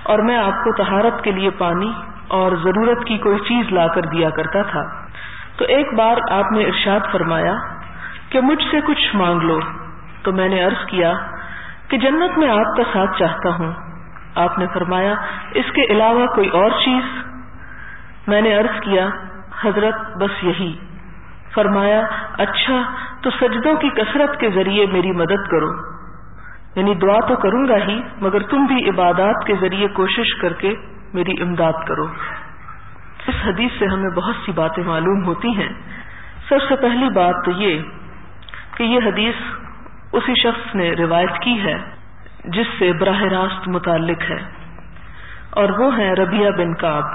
اور میں آپ کو طہارت کے لیے پانی اور ضرورت کی کوئی چیز لا کر دیا کرتا تھا۔ تو ایک بار آپ نے ارشاد فرمایا کہ مجھ سے کچھ مانگ لو، تو میں نے عرض کیا کہ جنت میں آپ کا ساتھ چاہتا ہوں۔ آپ نے فرمایا اس کے علاوہ کوئی اور چیز؟ میں نے عرض کیا حضرت بس یہی۔ فرمایا اچھا تو سجدوں کی کثرت کے ذریعے میری مدد کرو، یعنی دعا تو کروں گا ہی مگر تم بھی عبادات کے ذریعے کوشش کر کے میری امداد کرو۔ اس حدیث سے ہمیں بہت سی باتیں معلوم ہوتی ہیں۔ سب سے پہلی بات تو یہ کہ یہ حدیث اسی شخص نے روایت کی ہے جس سے براہ راست متعلق ہے، اور وہ ہیں ربیعہ بن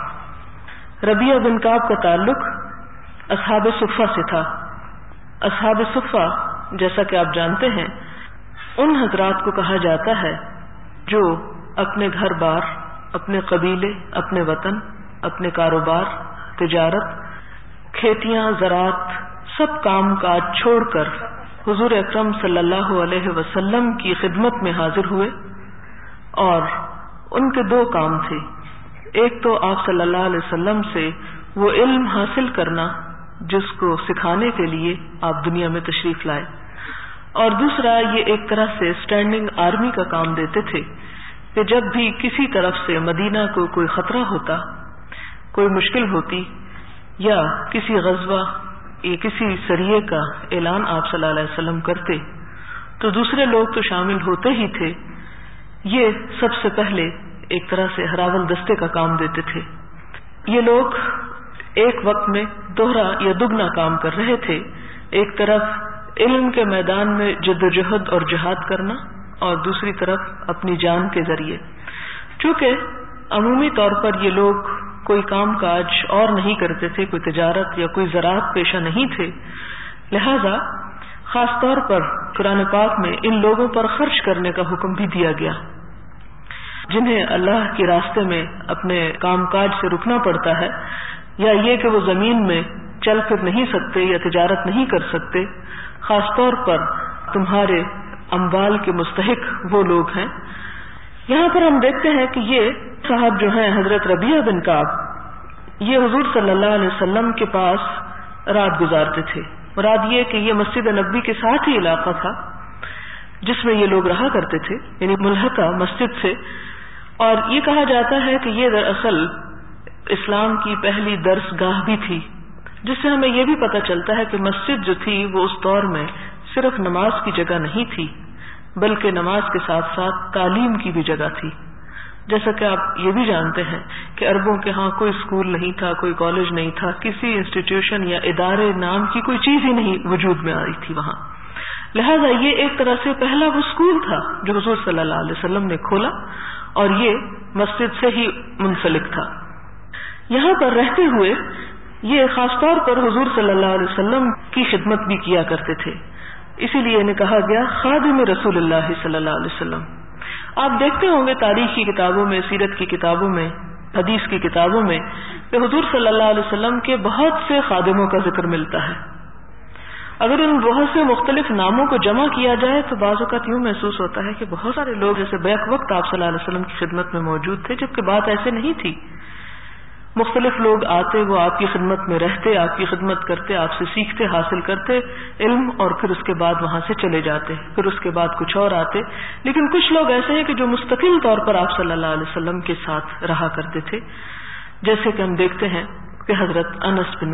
کعب۔ ربیعہ بن کعب کا تعلق اصحاب صفہ سے تھا۔ اصحاب صفہ جیسا کہ آپ جانتے ہیں ان حضرات کو کہا جاتا ہے جو اپنے گھر بار، اپنے قبیلے، اپنے وطن، اپنے کاروبار، تجارت، کھیتیاں، زراعت، سب کام کاج چھوڑ کر حضور اکرم صلی اللہ علیہ وسلم کی خدمت میں حاضر ہوئے، اور ان کے دو کام تھے۔ ایک تو آپ صلی اللہ علیہ وسلم سے وہ علم حاصل کرنا جس کو سکھانے کے لیے آپ دنیا میں تشریف لائے، اور دوسرا یہ ایک طرح سے اسٹینڈنگ آرمی کا کام دیتے تھے کہ جب بھی کسی طرف سے مدینہ کو کوئی خطرہ ہوتا، کوئی مشکل ہوتی، یا کسی غزوہ یا کسی سریے کا اعلان آپ صلی اللہ علیہ وسلم کرتے تو دوسرے لوگ تو شامل ہوتے ہی تھے، یہ سب سے پہلے ایک طرح سے ہراول دستے کا کام دیتے تھے۔ یہ لوگ ایک وقت میں دوہرا یا دگنا کام کر رہے تھے، ایک طرف علم کے میدان میں جدوجہد اور جہاد کرنا، اور دوسری طرف اپنی جان کے ذریعے۔ چونکہ عمومی طور پر یہ لوگ کوئی کام کاج اور نہیں کرتے تھے، کوئی تجارت یا کوئی زراعت پیشہ نہیں تھے، لہذا خاص طور پر قرآن پاک میں ان لوگوں پر خرچ کرنے کا حکم بھی دیا گیا جنہیں اللہ کے راستے میں اپنے کام کاج سے رکنا پڑتا ہے، یا یہ کہ وہ زمین میں چل پھر نہیں سکتے یا تجارت نہیں کر سکتے۔ خاص طور پر تمہارے اموال کے مستحق وہ لوگ ہیں۔ یہاں پر ہم دیکھتے ہیں کہ یہ صاحب جو ہیں حضرت ربیعہ بن کعب، یہ حضور صلی اللہ علیہ وسلم کے پاس رات گزارتے تھے۔ مراد یہ کہ یہ مسجد نبوی کے ساتھ ہی علاقہ تھا جس میں یہ لوگ رہا کرتے تھے، یعنی ملحقہ مسجد سے، اور یہ کہا جاتا ہے کہ یہ دراصل اسلام کی پہلی درس گاہ بھی تھی، جس سے ہمیں یہ بھی پتہ چلتا ہے کہ مسجد جو تھی وہ اس دور میں صرف نماز کی جگہ نہیں تھی بلکہ نماز کے ساتھ ساتھ تعلیم کی بھی جگہ تھی۔ جیسا کہ آپ یہ بھی جانتے ہیں کہ عربوں کے ہاں کوئی اسکول نہیں تھا، کوئی کالج نہیں تھا، کسی انسٹیٹیوشن یا ادارے نام کی کوئی چیز ہی نہیں وجود میں آئی تھی وہاں، لہذا یہ ایک طرح سے پہلا وہ اسکول تھا جو حضور صلی اللہ علیہ وسلم نے کھولا، اور یہ مسجد سے ہی منسلک تھا۔ یہاں پر رہتے ہوئے یہ خاص طور پر حضور صلی اللہ علیہ وسلم کی خدمت بھی کیا کرتے تھے، اسی لیے انہیں کہا گیا خادم رسول اللہ صلی اللہ علیہ وسلم۔ آپ دیکھتے ہوں گے تاریخ کی کتابوں میں، سیرت کی کتابوں میں، حدیث کی کتابوں میں کہ حضور صلی اللہ علیہ وسلم کے بہت سے خادموں کا ذکر ملتا ہے۔ اگر ان بہت سے مختلف ناموں کو جمع کیا جائے تو بعض اوقات یوں محسوس ہوتا ہے کہ بہت سارے لوگ جیسے بیک وقت آپ صلی اللہ علیہ وسلم کی خدمت میں موجود تھے، جبکہ بات ایسے نہیں تھی۔ مختلف لوگ آتے، وہ آپ کی خدمت میں رہتے، آپ کی خدمت کرتے، آپ سے سیکھتے، حاصل کرتے علم، اور پھر اس کے بعد وہاں سے چلے جاتے، پھر اس کے بعد کچھ اور آتے۔ لیکن کچھ لوگ ایسے ہیں کہ جو مستقل طور پر آپ صلی اللہ علیہ وسلم کے ساتھ رہا کرتے تھے، جیسے کہ ہم دیکھتے ہیں کہ حضرت انس بن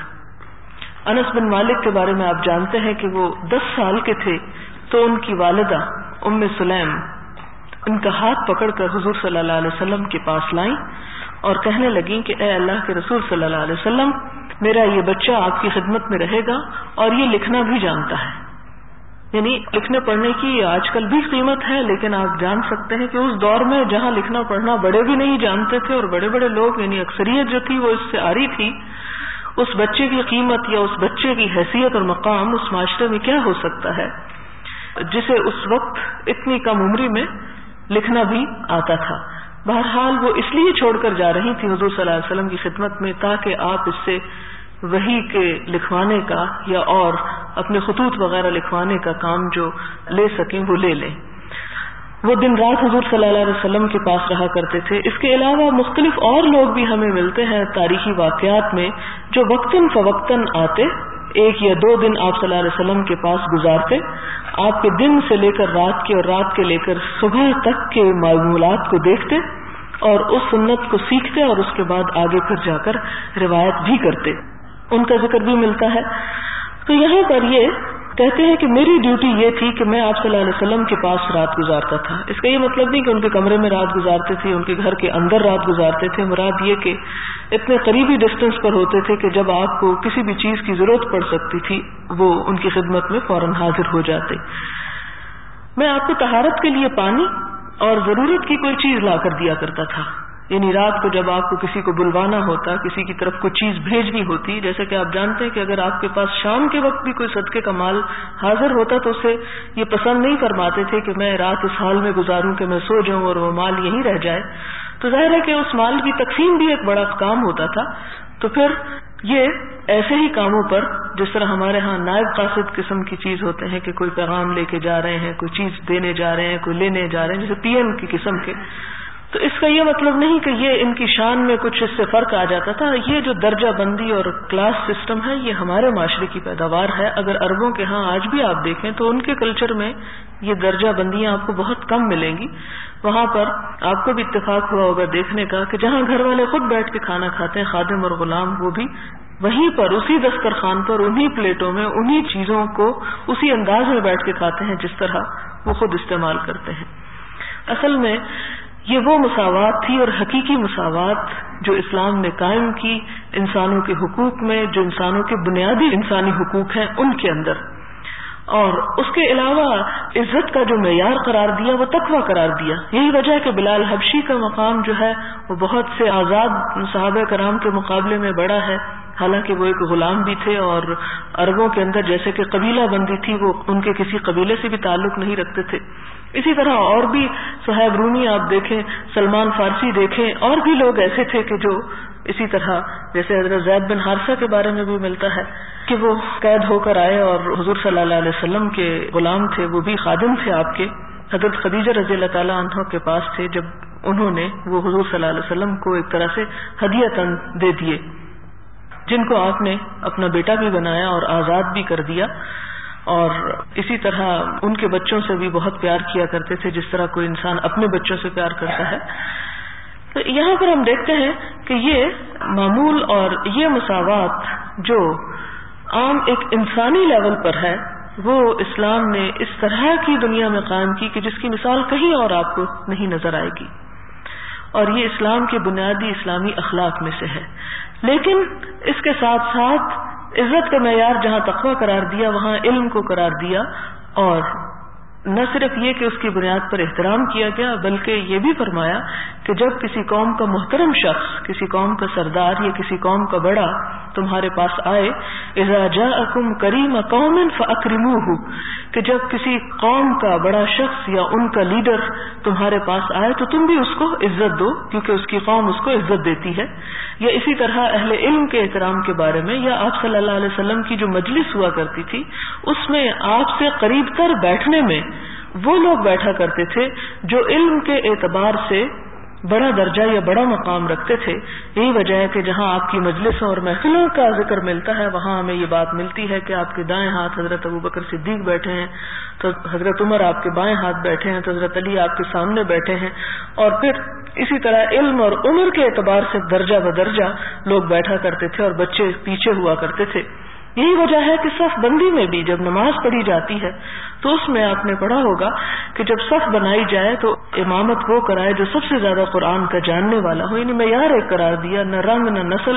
مالک کے بارے میں آپ جانتے ہیں کہ وہ 10 سال کے تھے تو ان کی والدہ ام سلیم ان کا ہاتھ پکڑ کر حضور صلی اللہ علیہ وسلم کے پاس لائیں اور کہنے لگیں کہ اے اللہ کے رسول صلی اللہ علیہ وسلم، میرا یہ بچہ آپ کی خدمت میں رہے گا اور یہ لکھنا بھی جانتا ہے۔ یعنی لکھنے پڑھنے کی آج کل بھی قیمت ہے، لیکن آپ جان سکتے ہیں کہ اس دور میں جہاں لکھنا پڑھنا بڑے بھی نہیں جانتے تھے، اور بڑے بڑے لوگ یعنی اکثریت جو تھی وہ اس سے آ رہی تھی، اس بچے کی قیمت یا اس بچے کی حیثیت اور مقام اس معاشرے میں کیا ہو سکتا ہے جسے اس وقت اتنی کم عمری میں لکھنا بھی آتا تھا۔ بہرحال وہ اس لیے چھوڑ کر جا رہی تھی حضور صلی اللہ علیہ وسلم کی خدمت میں تاکہ آپ اس سے وحی کے لکھوانے کا یا اور اپنے خطوط وغیرہ لکھوانے کا کام جو لے سکیں وہ لے لیں۔ وہ دن رات حضور صلی اللہ علیہ وسلم کے پاس رہا کرتے تھے. اس کے علاوہ مختلف اور لوگ بھی ہمیں ملتے ہیں تاریخی واقعات میں جو وقتاً فوقتاً آتے، 1 یا 2 دن آپ صلی اللہ علیہ وسلم کے پاس گزارتے، آپ کے دن سے لے کر رات کے اور رات کے لے کر صبح تک کے معمولات کو دیکھتے اور اس سنت کو سیکھتے اور اس کے بعد آگے پھر جا کر روایت بھی کرتے. ان کا ذکر بھی ملتا ہے. تو یہاں پر یہ کہتے ہیں کہ میری ڈیوٹی یہ تھی کہ میں آپ صلی اللہ علیہ وسلم کے پاس رات گزارتا تھا. اس کا یہ مطلب نہیں کہ ان کے کمرے میں رات گزارتے تھے، ان کے گھر کے اندر رات گزارتے تھے. مراد یہ کہ اتنے قریبی ڈسٹینس پر ہوتے تھے کہ جب آپ کو کسی بھی چیز کی ضرورت پڑ سکتی تھی وہ ان کی خدمت میں فوراً حاضر ہو جاتے. میں آپ کو طہارت کے لیے پانی اور ضرورت کی کوئی چیز لا کر دیا کرتا تھا. یعنی رات کو جب آپ کو کسی کو بلوانا ہوتا، کسی کی طرف کوئی چیز بھیجنی ہوتی، جیسے کہ آپ جانتے ہیں کہ اگر آپ کے پاس شام کے وقت بھی کوئی صدقے کا مال حاضر ہوتا تو اسے یہ پسند نہیں فرماتے تھے کہ میں رات اس حال میں گزاروں کہ میں سو جاؤں اور وہ مال یہیں رہ جائے. تو ظاہر ہے کہ اس مال کی تقسیم بھی ایک بڑا کام ہوتا تھا. تو پھر یہ ایسے ہی کاموں پر جس طرح ہمارے ہاں نائب قاصد قسم کی چیز ہوتے ہیں کہ کوئی پیغام لے کے جا رہے ہیں، کوئی چیز دینے جا رہے ہیں، کوئی لینے جا رہے ہیں، جیسے پی ایم کی قسم کے. تو اس کا یہ مطلب نہیں کہ یہ ان کی شان میں کچھ اس سے فرق آ جاتا تھا. یہ جو درجہ بندی اور کلاس سسٹم ہے یہ ہمارے معاشرے کی پیداوار ہے. اگر عربوں کے ہاں آج بھی آپ دیکھیں تو ان کے کلچر میں یہ درجہ بندیاں آپ کو بہت کم ملیں گی. وہاں پر آپ کو بھی اتفاق ہوا ہوگا دیکھنے کا کہ جہاں گھر والے خود بیٹھ کے کھانا کھاتے ہیں، خادم اور غلام وہ بھی وہیں پر اسی دسترخوان پر انہی پلیٹوں میں انہی چیزوں کو اسی انداز میں بیٹھ کے کھاتے ہیں جس طرح وہ خود استعمال کرتے ہیں. اصل میں یہ وہ مساوات تھی اور حقیقی مساوات جو اسلام نے قائم کی انسانوں کے حقوق میں، جو انسانوں کے بنیادی انسانی حقوق ہیں ان کے اندر. اور اس کے علاوہ عزت کا جو معیار قرار دیا وہ تقویٰ قرار دیا. یہی وجہ ہے کہ بلال حبشی کا مقام جو ہے وہ بہت سے آزاد صحابہ کرام کے مقابلے میں بڑا ہے. حالانکہ وہ ایک غلام بھی تھے اور عربوں کے اندر جیسے کہ قبیلہ بندی تھی، وہ ان کے کسی قبیلے سے بھی تعلق نہیں رکھتے تھے. اسی طرح اور بھی صہیب رومی آپ دیکھیں، سلمان فارسی دیکھیں، اور بھی لوگ ایسے تھے کہ جو اسی طرح جیسے حضرت زید بن حارثہ کے بارے میں بھی ملتا ہے کہ وہ قید ہو کر آئے اور حضور صلی اللہ علیہ وسلم کے غلام تھے، وہ بھی خادم تھے آپ کے. حضرت خدیجہ رضی اللہ تعالیٰ عنہ کے پاس تھے جب انہوں نے وہ حضور صلی اللہ علیہ وسلم کو ایک طرح سے ہدیۃً دے دیے، جن کو آپ نے اپنا بیٹا بھی بنایا اور آزاد بھی کر دیا. اور اسی طرح ان کے بچوں سے بھی بہت پیار کیا کرتے تھے جس طرح کوئی انسان اپنے بچوں سے پیار کرتا ہے. تو یہاں پر ہم دیکھتے ہیں کہ یہ معمول اور یہ مساوات جو عام ایک انسانی لیول پر ہے وہ اسلام نے اس طرح کی دنیا میں قائم کی کہ جس کی مثال کہیں اور آپ کو نہیں نظر آئے گی. اور یہ اسلام کے بنیادی اسلامی اخلاق میں سے ہے. لیکن اس کے ساتھ ساتھ عزت کا معیار جہاں تقویٰ قرار دیا وہاں علم کو قرار دیا. اور نہ صرف یہ کہ اس کی بنیاد پر احترام کیا گیا بلکہ یہ بھی فرمایا کہ جب کسی قوم کا محترم شخص، کسی قوم کا سردار یا کسی قوم کا بڑا تمہارے پاس آئے، اذا جاءکم کریم قوم فاکرموہ، کہ جب کسی قوم کا بڑا شخص یا ان کا لیڈر تمہارے پاس آئے تو تم بھی اس کو عزت دو کیونکہ اس کی قوم اس کو عزت دیتی ہے. یا اسی طرح اہل علم کے احترام کے بارے میں، یا آپ صلی اللہ علیہ وسلم کی جو مجلس ہوا کرتی تھی اس میں آپ سے قریب تر بیٹھنے میں وہ لوگ بیٹھا کرتے تھے جو علم کے اعتبار سے بڑا درجہ یا بڑا مقام رکھتے تھے. یہی وجہ ہے کہ جہاں آپ کی مجلسوں اور محفلوں کا ذکر ملتا ہے وہاں ہمیں یہ بات ملتی ہے کہ آپ کے دائیں ہاتھ حضرت ابوبکر صدیق بیٹھے ہیں، تو حضرت عمر آپ کے بائیں ہاتھ بیٹھے ہیں، تو حضرت علی آپ کے سامنے بیٹھے ہیں. اور پھر اسی طرح علم اور عمر کے اعتبار سے درجہ بدرجہ لوگ بیٹھا کرتے تھے اور بچے پیچھے ہوا کرتے تھے. یہی وجہ ہے کہ صف بندی میں بھی جب نماز پڑھی جاتی ہے تو اس میں آپ نے پڑھا ہوگا کہ جب صف بنائی جائے تو امامت وہ کرائے جو سب سے زیادہ قرآن کا جاننے والا ہو. یعنی معیار ایک قرار دیا، نہ رنگ نہ نسل،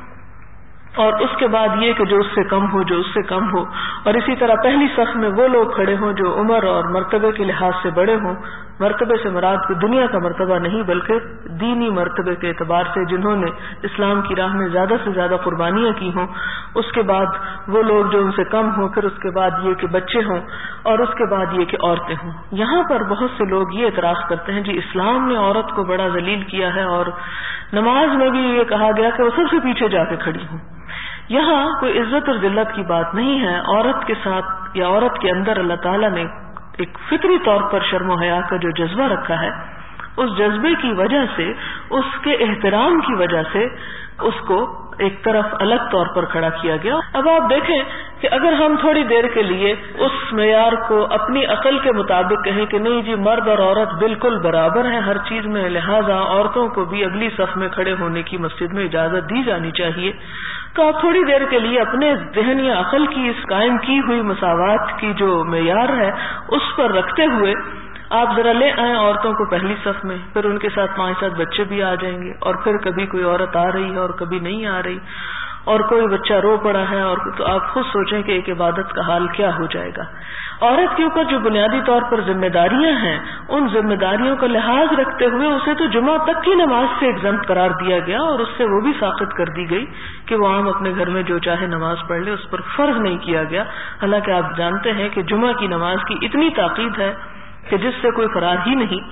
اور اس کے بعد یہ کہ جو اس سے کم ہو، جو اس سے کم ہو. اور اسی طرح پہلی صف میں وہ لوگ کھڑے ہوں جو عمر اور مرتبے کے لحاظ سے بڑے ہوں. مرتبے سے مراد کوئی دنیا کا مرتبہ نہیں بلکہ دینی مرتبے کے اعتبار سے جنہوں نے اسلام کی راہ میں زیادہ سے زیادہ قربانیاں کی ہوں. اس کے بعد وہ لوگ جو ان سے کم ہوں، پھر اس کے بعد یہ کہ بچے ہوں، اور اس کے بعد یہ کہ عورتیں ہوں. یہاں پر بہت سے لوگ یہ اعتراض کرتے ہیں جی اسلام نے عورت کو بڑا ذلیل کیا ہے اور نماز میں بھی یہ کہا گیا کہ وہ سب سے پیچھے جا کے کھڑی ہوں. یہاں کوئی عزت اور ذلت کی بات نہیں ہے. عورت کے ساتھ یا عورت کے اندر اللہ تعالیٰ نے ایک فطری طور پر شرم و حیا کا جو جذبہ رکھا ہے، اس جذبے کی وجہ سے، اس کے احترام کی وجہ سے اس کو ایک طرف الگ طور پر کھڑا کیا گیا۔ اب آپ دیکھیں کہ اگر ہم تھوڑی دیر کے لیے اس معیار کو اپنی عقل کے مطابق کہیں کہ نہیں جی مرد اور عورت بالکل برابر ہیں ہر چیز میں، لہذا عورتوں کو بھی اگلی صف میں کھڑے ہونے کی مسجد میں اجازت دی جانی چاہیے، تو آپ تھوڑی دیر کے لیے اپنے ذہن یا عقل کی اس قائم کی ہوئی مساوات کی جو معیار ہے اس پر رکھتے ہوئے آپ ذرا لے آئیں عورتوں کو پہلی صف میں، پھر ان کے ساتھ 5-7 بچے بھی آ جائیں گے، اور پھر کبھی کوئی عورت آ رہی ہے اور کبھی نہیں آ رہی، اور کوئی بچہ رو پڑا ہے، اور تو آپ خود سوچیں کہ ایک عبادت کا حال کیا ہو جائے گا۔ عورت کے اوپر جو بنیادی طور پر ذمہ داریاں ہیں، ان ذمہ داریوں کا لحاظ رکھتے ہوئے اسے تو جمعہ تک کی نماز سے ایگزمپٹ قرار دیا گیا، اور اس سے وہ بھی ساقط کر دی گئی کہ وہ عام اپنے گھر میں جو چاہے نماز پڑھ لے، اس پر فرض نہیں کیا گیا، حالانکہ آپ جانتے ہیں کہ جمعہ کی نماز کی اتنی تاکید ہے کہ جس سے کوئی فرار ہی نہیں۔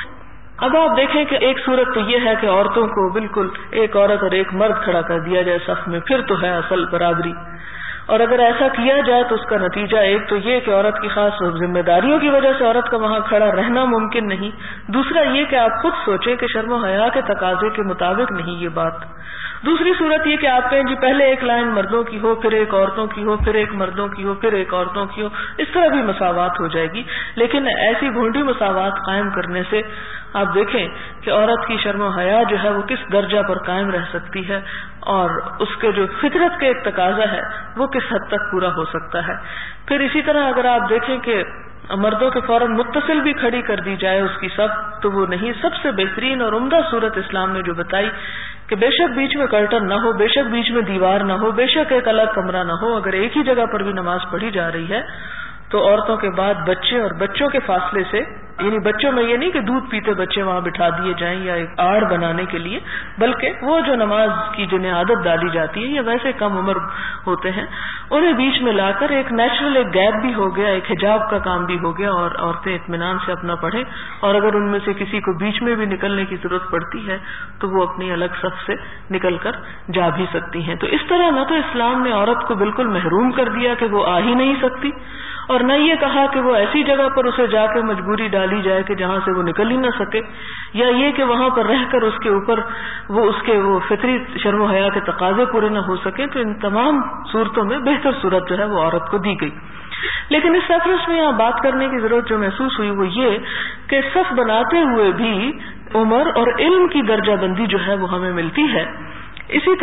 اب آپ دیکھیں کہ ایک صورت تو یہ ہے کہ عورتوں کو بالکل ایک عورت اور ایک مرد کھڑا کر دیا جائے صف میں، پھر تو ہے اصل برابری، اور اگر ایسا کیا جائے تو اس کا نتیجہ ایک تو یہ کہ عورت کی خاص ذمہ داریوں کی وجہ سے عورت کا وہاں کھڑا رہنا ممکن نہیں، دوسرا یہ کہ آپ خود سوچیں کہ شرم و حیا کے تقاضے کے مطابق نہیں یہ بات، دوسری صورت یہ کہ آپ کہیں جی پہلے ایک لائن مردوں کی ہو، پھر ایک عورتوں کی ہو، پھر ایک مردوں کی ہو، پھر ایک عورتوں کی ہو، اس طرح بھی مساوات ہو جائے گی، لیکن ایسی بھونڈی مساوات قائم کرنے سے آپ دیکھیں کہ عورت کی شرم و حیا جو ہے وہ کس درجہ پر قائم رہ سکتی ہے، اور اس کے جو فطرت کے ایک تقاضا ہے وہ کس حد تک پورا ہو سکتا ہے۔ پھر اسی طرح اگر آپ دیکھیں کہ مردوں کے فوراً متصل بھی کھڑی کر دی جائے اس کی صف تو وہ نہیں، سب سے بہترین اور عمدہ صورت اسلام نے جو بتائی کہ بے شک بیچ میں کرٹن نہ ہو، بے شک بیچ میں دیوار نہ ہو، بے شک ایک الگ کمرہ نہ ہو، اگر ایک ہی جگہ پر بھی نماز پڑھی جا رہی ہے تو عورتوں کے بعد بچے اور بچوں کے فاصلے سے، یعنی بچوں میں یہ نہیں کہ دودھ پیتے بچے وہاں بٹھا دیے جائیں یا ایک آڑ بنانے کے لیے، بلکہ وہ جو نماز کی جنہیں عادت ڈالی جاتی ہے یا ویسے کم عمر ہوتے ہیں انہیں بیچ میں لا کر ایک نیچرل ایک گیپ بھی ہو گیا، ایک حجاب کا کام بھی ہو گیا، اور عورتیں اطمینان سے اپنا پڑھیں، اور اگر ان میں سے کسی کو بیچ میں بھی نکلنے کی ضرورت پڑتی ہے تو وہ اپنی الگ صف سے نکل کر جا بھی سکتی ہیں۔ تو اس طرح نہ تو اسلام نے عورت کو بالکل محروم کر دیا کہ وہ آ ہی نہیں سکتی، اور نہ یہ کہا کہ وہ ایسی جگہ پر اسے جا کے مجبوری ڈالی جائے کہ جہاں سے وہ نکل ہی نہ سکے، یا یہ کہ وہاں پر رہ کر اس کے اوپر وہ اس کے وہ فطری شرم و حیا کے تقاضے پورے نہ ہو سکے۔ تو ان تمام صورتوں میں بہتر صورت جو ہے وہ عورت کو دی گئی۔ لیکن اس ریفرنس میں یہاں بات کرنے کی ضرورت جو محسوس ہوئی وہ یہ کہ صف بناتے ہوئے بھی عمر اور علم کی درجہ بندی جو ہے وہ ہمیں ملتی ہے۔ اسی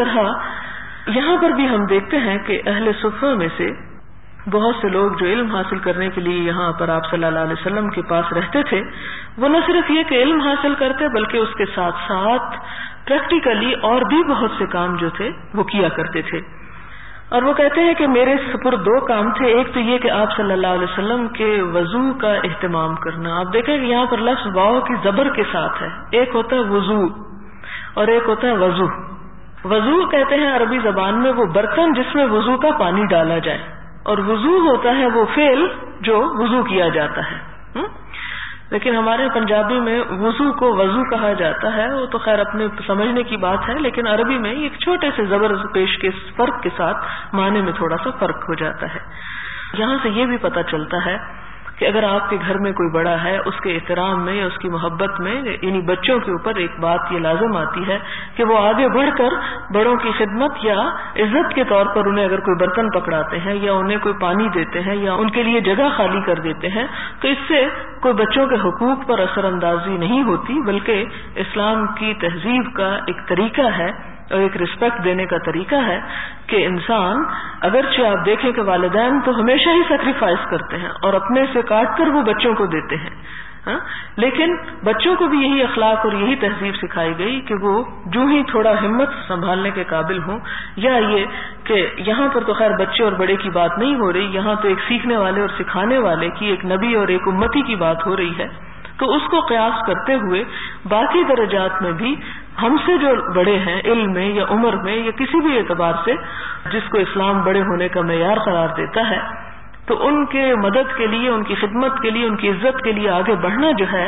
طرح یہاں پر بھی ہم دیکھتے ہیں کہ اہل صفہ میں سے بہت سے لوگ جو علم حاصل کرنے کے لیے یہاں پر آپ صلی اللہ علیہ وسلم کے پاس رہتے تھے، وہ نہ صرف یہ کہ علم حاصل کرتے بلکہ اس کے ساتھ ساتھ پریکٹیکلی اور بھی بہت سے کام جو تھے وہ کیا کرتے تھے، اور وہ کہتے ہیں کہ میرے سپرد 2 کام تھے۔ ایک تو یہ کہ آپ صلی اللہ علیہ وسلم کے وضو کا اہتمام کرنا، آپ دیکھیں کہ یہاں پر لفظ واو کی زبر کے ساتھ ہے، ایک ہوتا ہے وضو اور ایک ہوتا ہے وضو۔ وضو کہتے ہیں عربی زبان میں وہ برتن جس میں وضو کا پانی ڈالا جائے، اور وضو ہوتا ہے وہ فعل جو وضو کیا جاتا ہے، لیکن ہمارے پنجابی میں وضو کو وضو کہا جاتا ہے، وہ تو خیر اپنے سمجھنے کی بات ہے، لیکن عربی میں ایک چھوٹے سے زبر پیش کے فرق کے ساتھ معنی میں تھوڑا سا فرق ہو جاتا ہے۔ یہاں سے یہ بھی پتہ چلتا ہے کہ اگر آپ کے گھر میں کوئی بڑا ہے اس کے احترام میں یا اس کی محبت میں، یعنی بچوں کے اوپر ایک بات یہ لازم آتی ہے کہ وہ آگے بڑھ کر بڑوں کی خدمت یا عزت کے طور پر انہیں اگر کوئی برتن پکڑاتے ہیں یا انہیں کوئی پانی دیتے ہیں یا ان کے لیے جگہ خالی کر دیتے ہیں تو اس سے کوئی بچوں کے حقوق پر اثر اندازی نہیں ہوتی، بلکہ اسلام کی تہذیب کا ایک طریقہ ہے اور ایک رسپیکٹ دینے کا طریقہ ہے کہ انسان، اگرچہ آپ دیکھیں کہ والدین تو ہمیشہ ہی سیکریفائس کرتے ہیں اور اپنے سے کاٹ کر وہ بچوں کو دیتے ہیں، لیکن بچوں کو بھی یہی اخلاق اور یہی تہذیب سکھائی گئی کہ وہ جو ہی تھوڑا ہمت سنبھالنے کے قابل ہوں، یا یہ کہ یہاں پر تو خیر بچے اور بڑے کی بات نہیں ہو رہی، یہاں تو ایک سیکھنے والے اور سکھانے والے کی، ایک نبی اور ایک امتی کی بات ہو رہی ہے، تو اس کو قیاس کرتے ہوئے باقی درجات میں بھی ہم سے جو بڑے ہیں علم میں یا عمر میں یا کسی بھی اعتبار سے جس کو اسلام بڑے ہونے کا معیار قرار دیتا ہے، تو ان کے مدد کے لیے، ان کی خدمت کے لیے، ان کی عزت کے لیے آگے بڑھنا جو ہے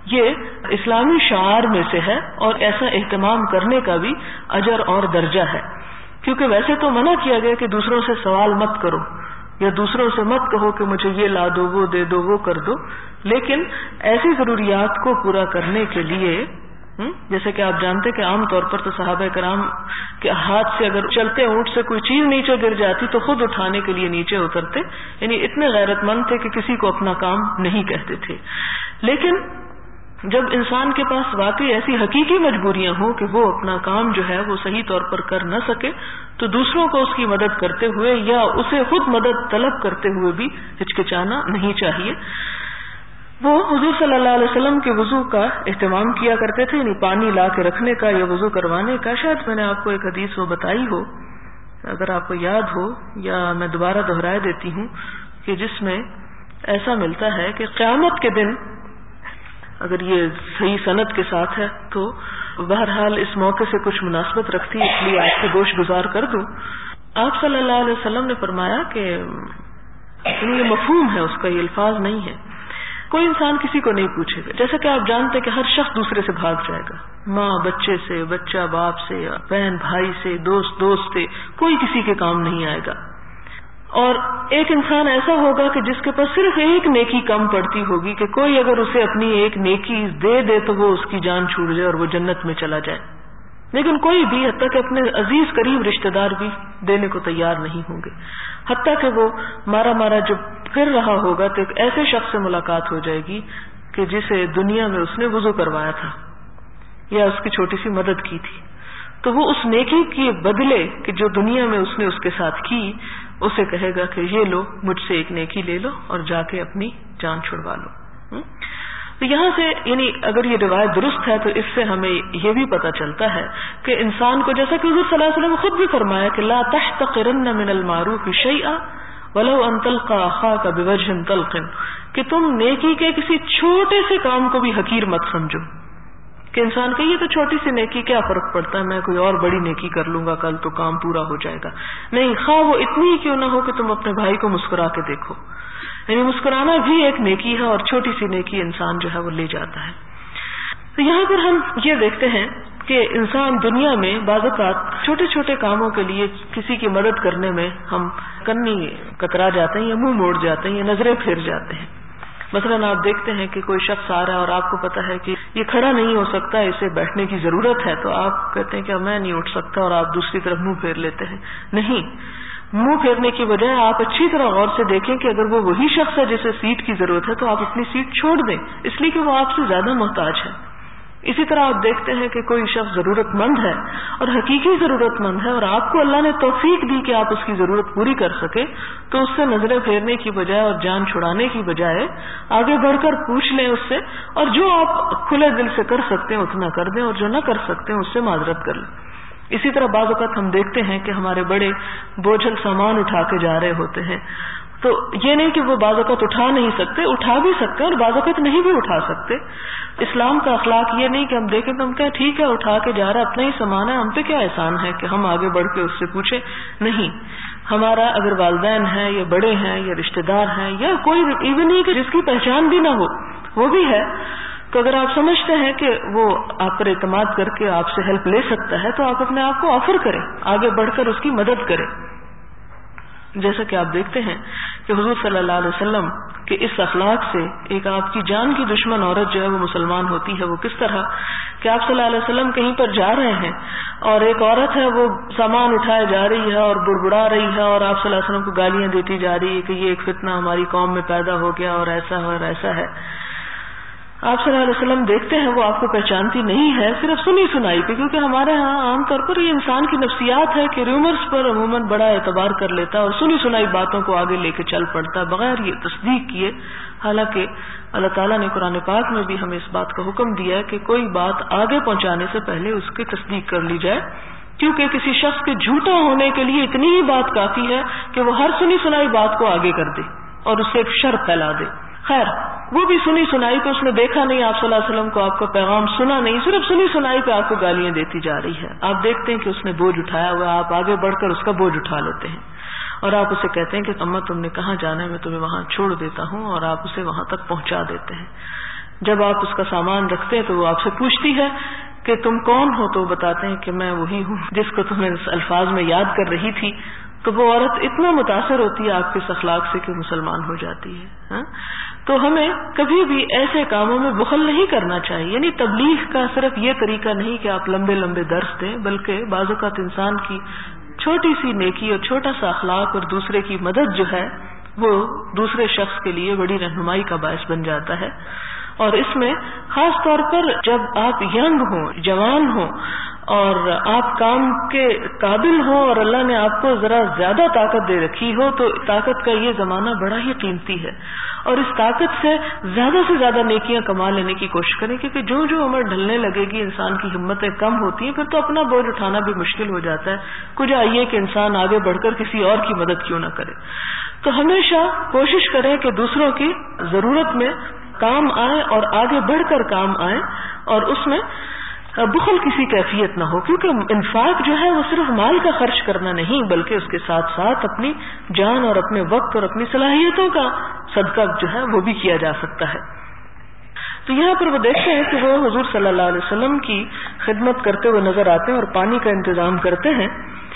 یہ اسلامی شعار میں سے ہے، اور ایسا اہتمام کرنے کا بھی اجر اور درجہ ہے، کیونکہ ویسے تو منع کیا گیا کہ دوسروں سے سوال مت کرو، یا دوسروں سے مت کہو کہ مجھے یہ لا دو، وہ دے دو، وہ کر دو، لیکن ایسی ضروریات کو پورا کرنے کے لیے جیسے کہ آپ جانتے کہ عام طور پر تو صحابہ کرام کے ہاتھ سے اگر چلتے اونٹ سے کوئی چیز نیچے گر جاتی تو خود اٹھانے کے لیے نیچے اترتے، یعنی اتنے غیرت مند تھے کہ کسی کو اپنا کام نہیں کہتے تھے. لیکن جب انسان کے پاس واقعی ایسی حقیقی مجبوریاں ہوں کہ وہ اپنا کام جو ہے وہ صحیح طور پر کر نہ سکے تو دوسروں کو اس کی مدد کرتے ہوئے یا اسے خود مدد طلب کرتے ہوئے بھی ہچکچانا نہیں چاہیے. وہ حضور صلی اللہ علیہ وسلم کے وضو کا اہتمام کیا کرتے تھے، یعنی پانی لا کے رکھنے کا یا وضو کروانے کا. شاید میں نے آپ کو ایک حدیث وہ بتائی ہو، اگر آپ کو یاد ہو، یا میں دوبارہ دہرائے دیتی ہوں کہ جس میں ایسا ملتا ہے کہ قیامت کے دن، اگر یہ صحیح سند کے ساتھ ہے تو بہرحال اس موقع سے کچھ مناسبت رکھتی ہے، اس لیے آپ کو گوش گزار کر دوں. آپ صلی اللہ علیہ وسلم نے فرمایا کہ یہ مفہوم ہے، اس کا یہ الفاظ نہیں ہے. کوئی انسان کسی کو نہیں پوچھے گا، جیسا کہ آپ جانتے کہ ہر شخص دوسرے سے بھاگ جائے گا، ماں بچے سے، بچہ باپ سے، بہن بھائی سے، دوست دوست سے، کوئی کسی کے کام نہیں آئے گا. اور ایک انسان ایسا ہوگا کہ جس کے پاس صرف ایک نیکی کم پڑتی ہوگی کہ کوئی اگر اسے اپنی ایک نیکی دے دے تو وہ اس کی جان چھوٹ جائے اور وہ جنت میں چلا جائے. لیکن کوئی بھی، حتیٰ کہ اپنے عزیز قریب رشتہ دار بھی دینے کو تیار نہیں ہوں گے. حتیٰ کہ وہ مارا مارا جب پھر رہا ہوگا تو ایک ایسے شخص سے ملاقات ہو جائے گی کہ جسے دنیا میں اس نے وضو کروایا تھا یا اس کی چھوٹی سی مدد کی تھی، تو وہ اس نیکی کے بدلے کہ جو دنیا میں اس نے اس کے ساتھ کی، اسے کہے گا کہ یہ لو، مجھ سے ایک نیکی لے لو اور جا کے اپنی جان چھڑوا لو. تو یہاں سے یعنی اگر یہ روایت درست ہے تو اس سے ہمیں یہ بھی پتہ چلتا ہے کہ انسان کو، جیسا کہ حضور صلی اللہ علیہ وسلم نے خود بھی فرمایا کہ لا تحتقرن من المعروف شیئا ولو ان تلقى اخاك بوجه طلق، کہ تم نیکی کے کسی چھوٹے سے کام کو بھی حقیر مت سمجھو. کہ انسان کہ یہ تو چھوٹی سی نیکی، کیا فرق پڑتا ہے، میں کوئی اور بڑی نیکی کر لوں گا کل تو کام پورا ہو جائے گا. نہیں، خواہ وہ اتنی ہی کیوں نہ ہو کہ تم اپنے بھائی کو مسکرا کے دیکھو، یعنی مسکرانا بھی ایک نیکی ہے اور چھوٹی سی نیکی انسان جو ہے وہ لے جاتا ہے. تو یہاں پر ہم یہ دیکھتے ہیں کہ انسان دنیا میں بعض اوقات چھوٹے چھوٹے کاموں کے لیے کسی کی مدد کرنے میں ہم کنی کترا جاتے ہیں یا منہ موڑ جاتے ہیں یا نظریں پھیر جاتے ہیں. مثلاً آپ دیکھتے ہیں کہ کوئی شخص آ رہا ہے اور آپ کو پتا ہے کہ یہ کھڑا نہیں ہو سکتا، اسے بیٹھنے کی ضرورت ہے، تو آپ کہتے ہیں کہ میں نہیں اٹھ سکتا اور آپ دوسری طرف منہ پھیر لیتے ہیں. نہیں، منہ پھیرنے کی بجائے آپ اچھی طرح غور سے دیکھیں کہ اگر وہ وہی شخص ہے جسے سیٹ کی ضرورت ہے تو آپ اپنی سیٹ چھوڑ دیں، اس لیے کہ وہ آپ سے زیادہ محتاج ہے. اسی طرح آپ دیکھتے ہیں کہ کوئی شخص ضرورت مند ہے اور حقیقی ضرورت مند ہے اور آپ کو اللہ نے توفیق دی کہ آپ اس کی ضرورت پوری کر سکے، تو اس سے نظریں پھیرنے کی بجائے اور جان چھڑانے کی بجائے آگے بڑھ کر پوچھ لیں اس سے، اور جو آپ کھلے دل سے کر سکتے ہیں اتنا کر دیں اور جو نہ کر سکتے ہیں اس سے معذرت کر لیں. اسی طرح بعض اوقات ہم دیکھتے ہیں کہ ہمارے بڑے بوجھل سامان اٹھا کے جا رہے ہوتے ہیں، تو یہ نہیں کہ وہ بعض اوقات اٹھا نہیں سکتے، اٹھا بھی سکتے اور بعض اوقات نہیں بھی اٹھا سکتے. اسلام کا اخلاق یہ نہیں کہ ہم دیکھیں تو ہم کہیں ٹھیک ہے اٹھا کے جا رہا ہے، اپنا ہی سامان ہے، ہم پہ کیا احسان ہے کہ ہم آگے بڑھ کے اس سے پوچھیں. نہیں، ہمارا اگر والدین ہیں یا بڑے ہیں یا رشتہ دار ہیں یا کوئی ایون نہیں کہ جس کی پہچان بھی نہ ہو وہ بھی ہے، تو اگر آپ سمجھتے ہیں کہ وہ آپ پر اعتماد کر کے آپ سے ہیلپ لے سکتا ہے تو آپ اپنے آپ کو آفر کریں، آگے بڑھ کر اس کی مدد کریں. جیسا کہ آپ دیکھتے ہیں کہ حضور صلی اللہ علیہ وسلم کے اس اخلاق سے ایک آپ کی جان کی دشمن عورت جو ہے وہ مسلمان ہوتی ہے. وہ کس طرح کہ آپ صلی اللہ علیہ وسلم کہیں پر جا رہے ہیں اور ایک عورت ہے وہ سامان اٹھائے جا رہی ہے اور بڑبڑا رہی ہے اور آپ صلی اللہ علیہ وسلم کو گالیاں دیتی جا رہی ہے کہ یہ ایک فتنہ ہماری قوم میں پیدا ہو گیا اور ایسا ہے اور ایسا ہے. آپ صلی اللہ علیہ وسلم دیکھتے ہیں وہ آپ کو پہچانتی نہیں ہے صرف سنی سنائی پہ، کیونکہ ہمارے ہاں عام طور پر یہ انسان کی نفسیات ہے کہ ریومرز پر عموماً بڑا اعتبار کر لیتا ہے اور سنی سنائی باتوں کو آگے لے کے چل پڑتا ہے بغیر یہ تصدیق کیے. حالانکہ اللہ تعالیٰ نے قرآن پاک میں بھی ہمیں اس بات کا حکم دیا ہے کہ کوئی بات آگے پہنچانے سے پہلے اس کی تصدیق کر لی جائے، کیونکہ کسی شخص کے جھوٹا ہونے کے لیے اتنی ہی بات کافی ہے کہ وہ ہر سنی سنائی بات کو آگے کر دے اور اس سے ایک شر پھیلا دے. خیر، وہ بھی سنی سنائی پہ اس نے دیکھا نہیں آپ صلی اللہ علیہ وسلم کو، آپ کا پیغام سنا نہیں، صرف سنی سنائی پہ آپ کو گالیاں دیتی جا رہی ہے. آپ دیکھتے ہیں کہ اس نے بوجھ اٹھایا ہوا، آپ آگے بڑھ کر اس کا بوجھ اٹھا لیتے ہیں اور آپ اسے کہتے ہیں کہ اماں تم نے کہاں جانا ہے، میں تمہیں وہاں چھوڑ دیتا ہوں، اور آپ اسے وہاں تک پہنچا دیتے ہیں. جب آپ اس کا سامان رکھتے ہیں تو وہ آپ سے پوچھتی ہے کہ تم کون ہو، تو بتاتے ہیں کہ میں وہی ہوں جس کو تمہیں الفاظ میں یاد کر رہی تھی. تو وہ عورت اتنا متاثر ہوتی ہے آپ کے اس اخلاق سے کہ مسلمان ہو جاتی ہے. تو ہمیں کبھی بھی ایسے کاموں میں بخل نہیں کرنا چاہیے. یعنی تبلیغ کا صرف یہ طریقہ نہیں کہ آپ لمبے لمبے درس دیں، بلکہ بعض اوقات انسان کی چھوٹی سی نیکی اور چھوٹا سا اخلاق اور دوسرے کی مدد جو ہے وہ دوسرے شخص کے لیے بڑی رہنمائی کا باعث بن جاتا ہے. اور اس میں خاص طور پر جب آپ ینگ ہوں، جوان ہوں اور آپ کام کے قابل ہوں اور اللہ نے آپ کو ذرا زیادہ طاقت دے رکھی ہو، تو طاقت کا یہ زمانہ بڑا ہی قیمتی ہے اور اس طاقت سے زیادہ نیکیاں کما لینے کی کوشش کریں، کیونکہ جو عمر ڈھلنے لگے گی انسان کی ہمتیں کم ہوتی ہیں، پھر تو اپنا بوجھ اٹھانا بھی مشکل ہو جاتا ہے. کچھ آئیے کہ انسان آگے بڑھ کر کسی اور کی مدد کیوں نہ کرے. تو ہمیشہ کوشش کریں کہ دوسروں کی ضرورت میں کام آئے اور آگے بڑھ کر کام آئے، اور اس میں بخل کسی کیفیت نہ ہو، کیونکہ انفاق جو ہے وہ صرف مال کا خرچ کرنا نہیں، بلکہ اس کے ساتھ ساتھ اپنی جان اور اپنے وقت اور اپنی صلاحیتوں کا صدقہ جو ہے وہ بھی کیا جا سکتا ہے. تو یہاں پر وہ دیکھتے ہیں کہ وہ حضور صلی اللہ علیہ وسلم کی خدمت کرتے ہوئے نظر آتے ہیں اور پانی کا انتظام کرتے ہیں.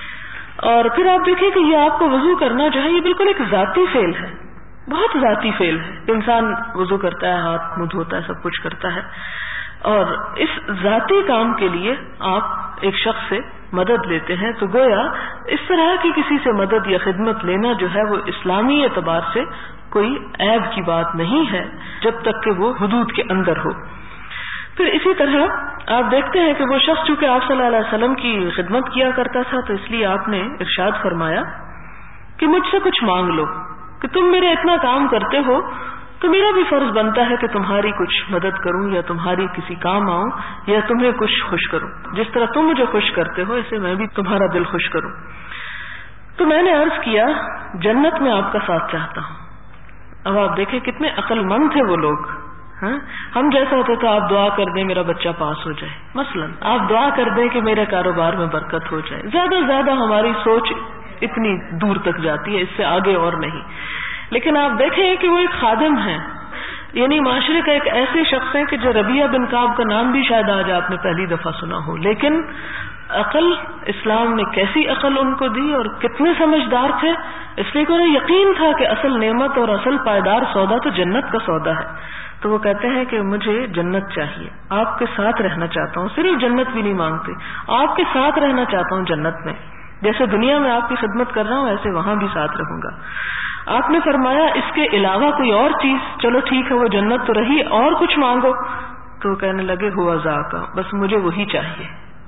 اور پھر آپ دیکھیں کہ یہ آپ کو وضو کرنا جو ہے یہ بالکل ایک ذاتی فعل ہے، بہت ذاتی فعل ہے. انسان وضو کرتا ہے، ہاتھ منہ دھوتا ہے، سب کچھ کرتا ہے، اور اس ذاتی کام کے لیے آپ ایک شخص سے مدد لیتے ہیں. تو گویا اس طرح کی کسی سے مدد یا خدمت لینا جو ہے وہ اسلامی اعتبار سے کوئی عیب کی بات نہیں ہے، جب تک کہ وہ حدود کے اندر ہو. پھر اسی طرح آپ دیکھتے ہیں کہ وہ شخص چونکہ آپ صلی اللہ علیہ وسلم کی خدمت کیا کرتا تھا، تو اس لیے آپ نے ارشاد فرمایا کہ مجھ سے کچھ مانگ لو، کہ تم میرے اتنا کام کرتے ہو تو میرا بھی فرض بنتا ہے کہ تمہاری کچھ مدد کروں یا تمہاری کسی کام آؤں یا تمہیں کچھ خوش کروں. جس طرح تم مجھے خوش کرتے ہو اسے میں بھی تمہارا دل خوش کروں. تو میں نے عرض کیا جنت میں آپ کا ساتھ چاہتا ہوں. اب آپ دیکھیں کتنے عقل مند تھے وہ لوگ. ہم جیسا ہوتا تو آپ دعا کر دیں میرا بچہ پاس ہو جائے، مثلا آپ دعا کر دیں کہ میرے کاروبار میں برکت ہو جائے. زیادہ ہماری سوچ اتنی دور تک جاتی ہے، اس سے آگے اور نہیں. لیکن آپ دیکھیں کہ وہ ایک خادم ہیں، یعنی معاشرے کا ایک ایسے شخص ہے کہ جو ربیعہ بن کعب کا نام بھی شاید آج آپ نے پہلی دفعہ سنا ہو، لیکن عقل، اسلام نے کیسی عقل ان کو دی اور کتنے سمجھدار تھے. اس لیے کہ انہیں یقین تھا کہ اصل نعمت اور اصل پائیدار سودا تو جنت کا سودا ہے. تو وہ کہتے ہیں کہ مجھے جنت چاہیے، آپ کے ساتھ رہنا چاہتا ہوں. صرف جنت بھی نہیں مانگتے، آپ کے ساتھ رہنا چاہتا ہوں جنت میں. جیسے دنیا میں آپ کی خدمت کر رہا ہوں ایسے وہاں بھی ساتھ رہوں گا. آپ نے فرمایا اس کے علاوہ کوئی اور چیز؟ چلو ٹھیک ہے وہ جنت تو رہی، اور کچھ مانگو. تو وہ کہنے لگے ہوا ذاکا، بس مجھے وہی چاہیے.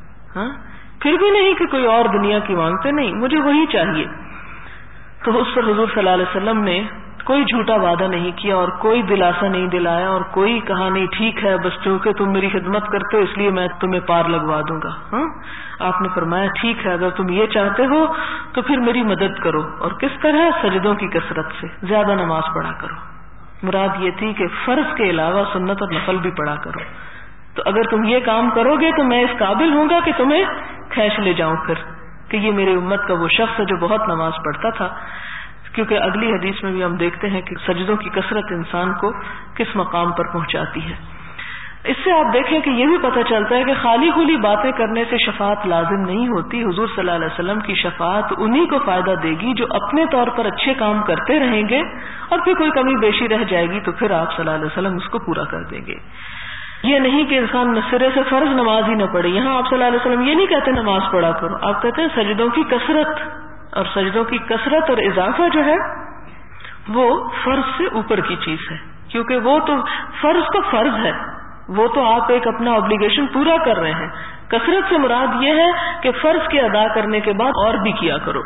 پھر بھی نہیں کہ کوئی اور دنیا کی مانگتے، نہیں مجھے وہی چاہیے. تو اس پر حضور صلی اللہ علیہ وسلم نے کوئی جھوٹا وعدہ نہیں کیا اور کوئی دلاسا نہیں دلایا اور کوئی کہا نہیں ٹھیک ہے بس چونکہ تم میری خدمت کرتے ہو اس لیے میں تمہیں پار لگوا دوں گا. آپ نے فرمایا ٹھیک ہے اگر تم یہ چاہتے ہو تو پھر میری مدد کرو. اور کس طرح؟ سجدوں کی کثرت سے، زیادہ نماز پڑھا کرو. مراد یہ تھی کہ فرض کے علاوہ سنت اور نفل بھی پڑھا کرو. تو اگر تم یہ کام کرو گے تو میں اس قابل ہوں گا کہ تمہیں کھینچ لے جاؤں پھر کہ یہ میری امت کا وہ شخص ہے جو بہت نماز پڑھتا تھا. کیونکہ اگلی حدیث میں بھی ہم دیکھتے ہیں کہ سجدوں کی کثرت انسان کو کس مقام پر پہنچاتی ہے. اس سے آپ دیکھیں کہ یہ بھی پتہ چلتا ہے کہ خالی خولی باتیں کرنے سے شفاعت لازم نہیں ہوتی. حضور صلی اللہ علیہ وسلم کی شفاعت انہی کو فائدہ دے گی جو اپنے طور پر اچھے کام کرتے رہیں گے اور پھر کوئی کمی بیشی رہ جائے گی تو پھر آپ صلی اللہ علیہ وسلم اس کو پورا کر دیں گے. یہ نہیں کہ انسان سرے سے فرض نماز ہی نہ پڑھے. یہاں آپ صلی اللہ علیہ وسلم یہ نہیں کہتے نماز پڑھا کرو، آپ کہتے ہیں سجدوں کی کثرت. اور سجدوں کی کثرت اور اضافہ جو ہے وہ فرض سے اوپر کی چیز ہے، کیونکہ وہ تو فرض تو فرض ہے، وہ تو آپ ایک اپنا اوبلیگیشن پورا کر رہے ہیں. کثرت سے مراد یہ ہے کہ فرض کے ادا کرنے کے بعد اور بھی کیا کرو.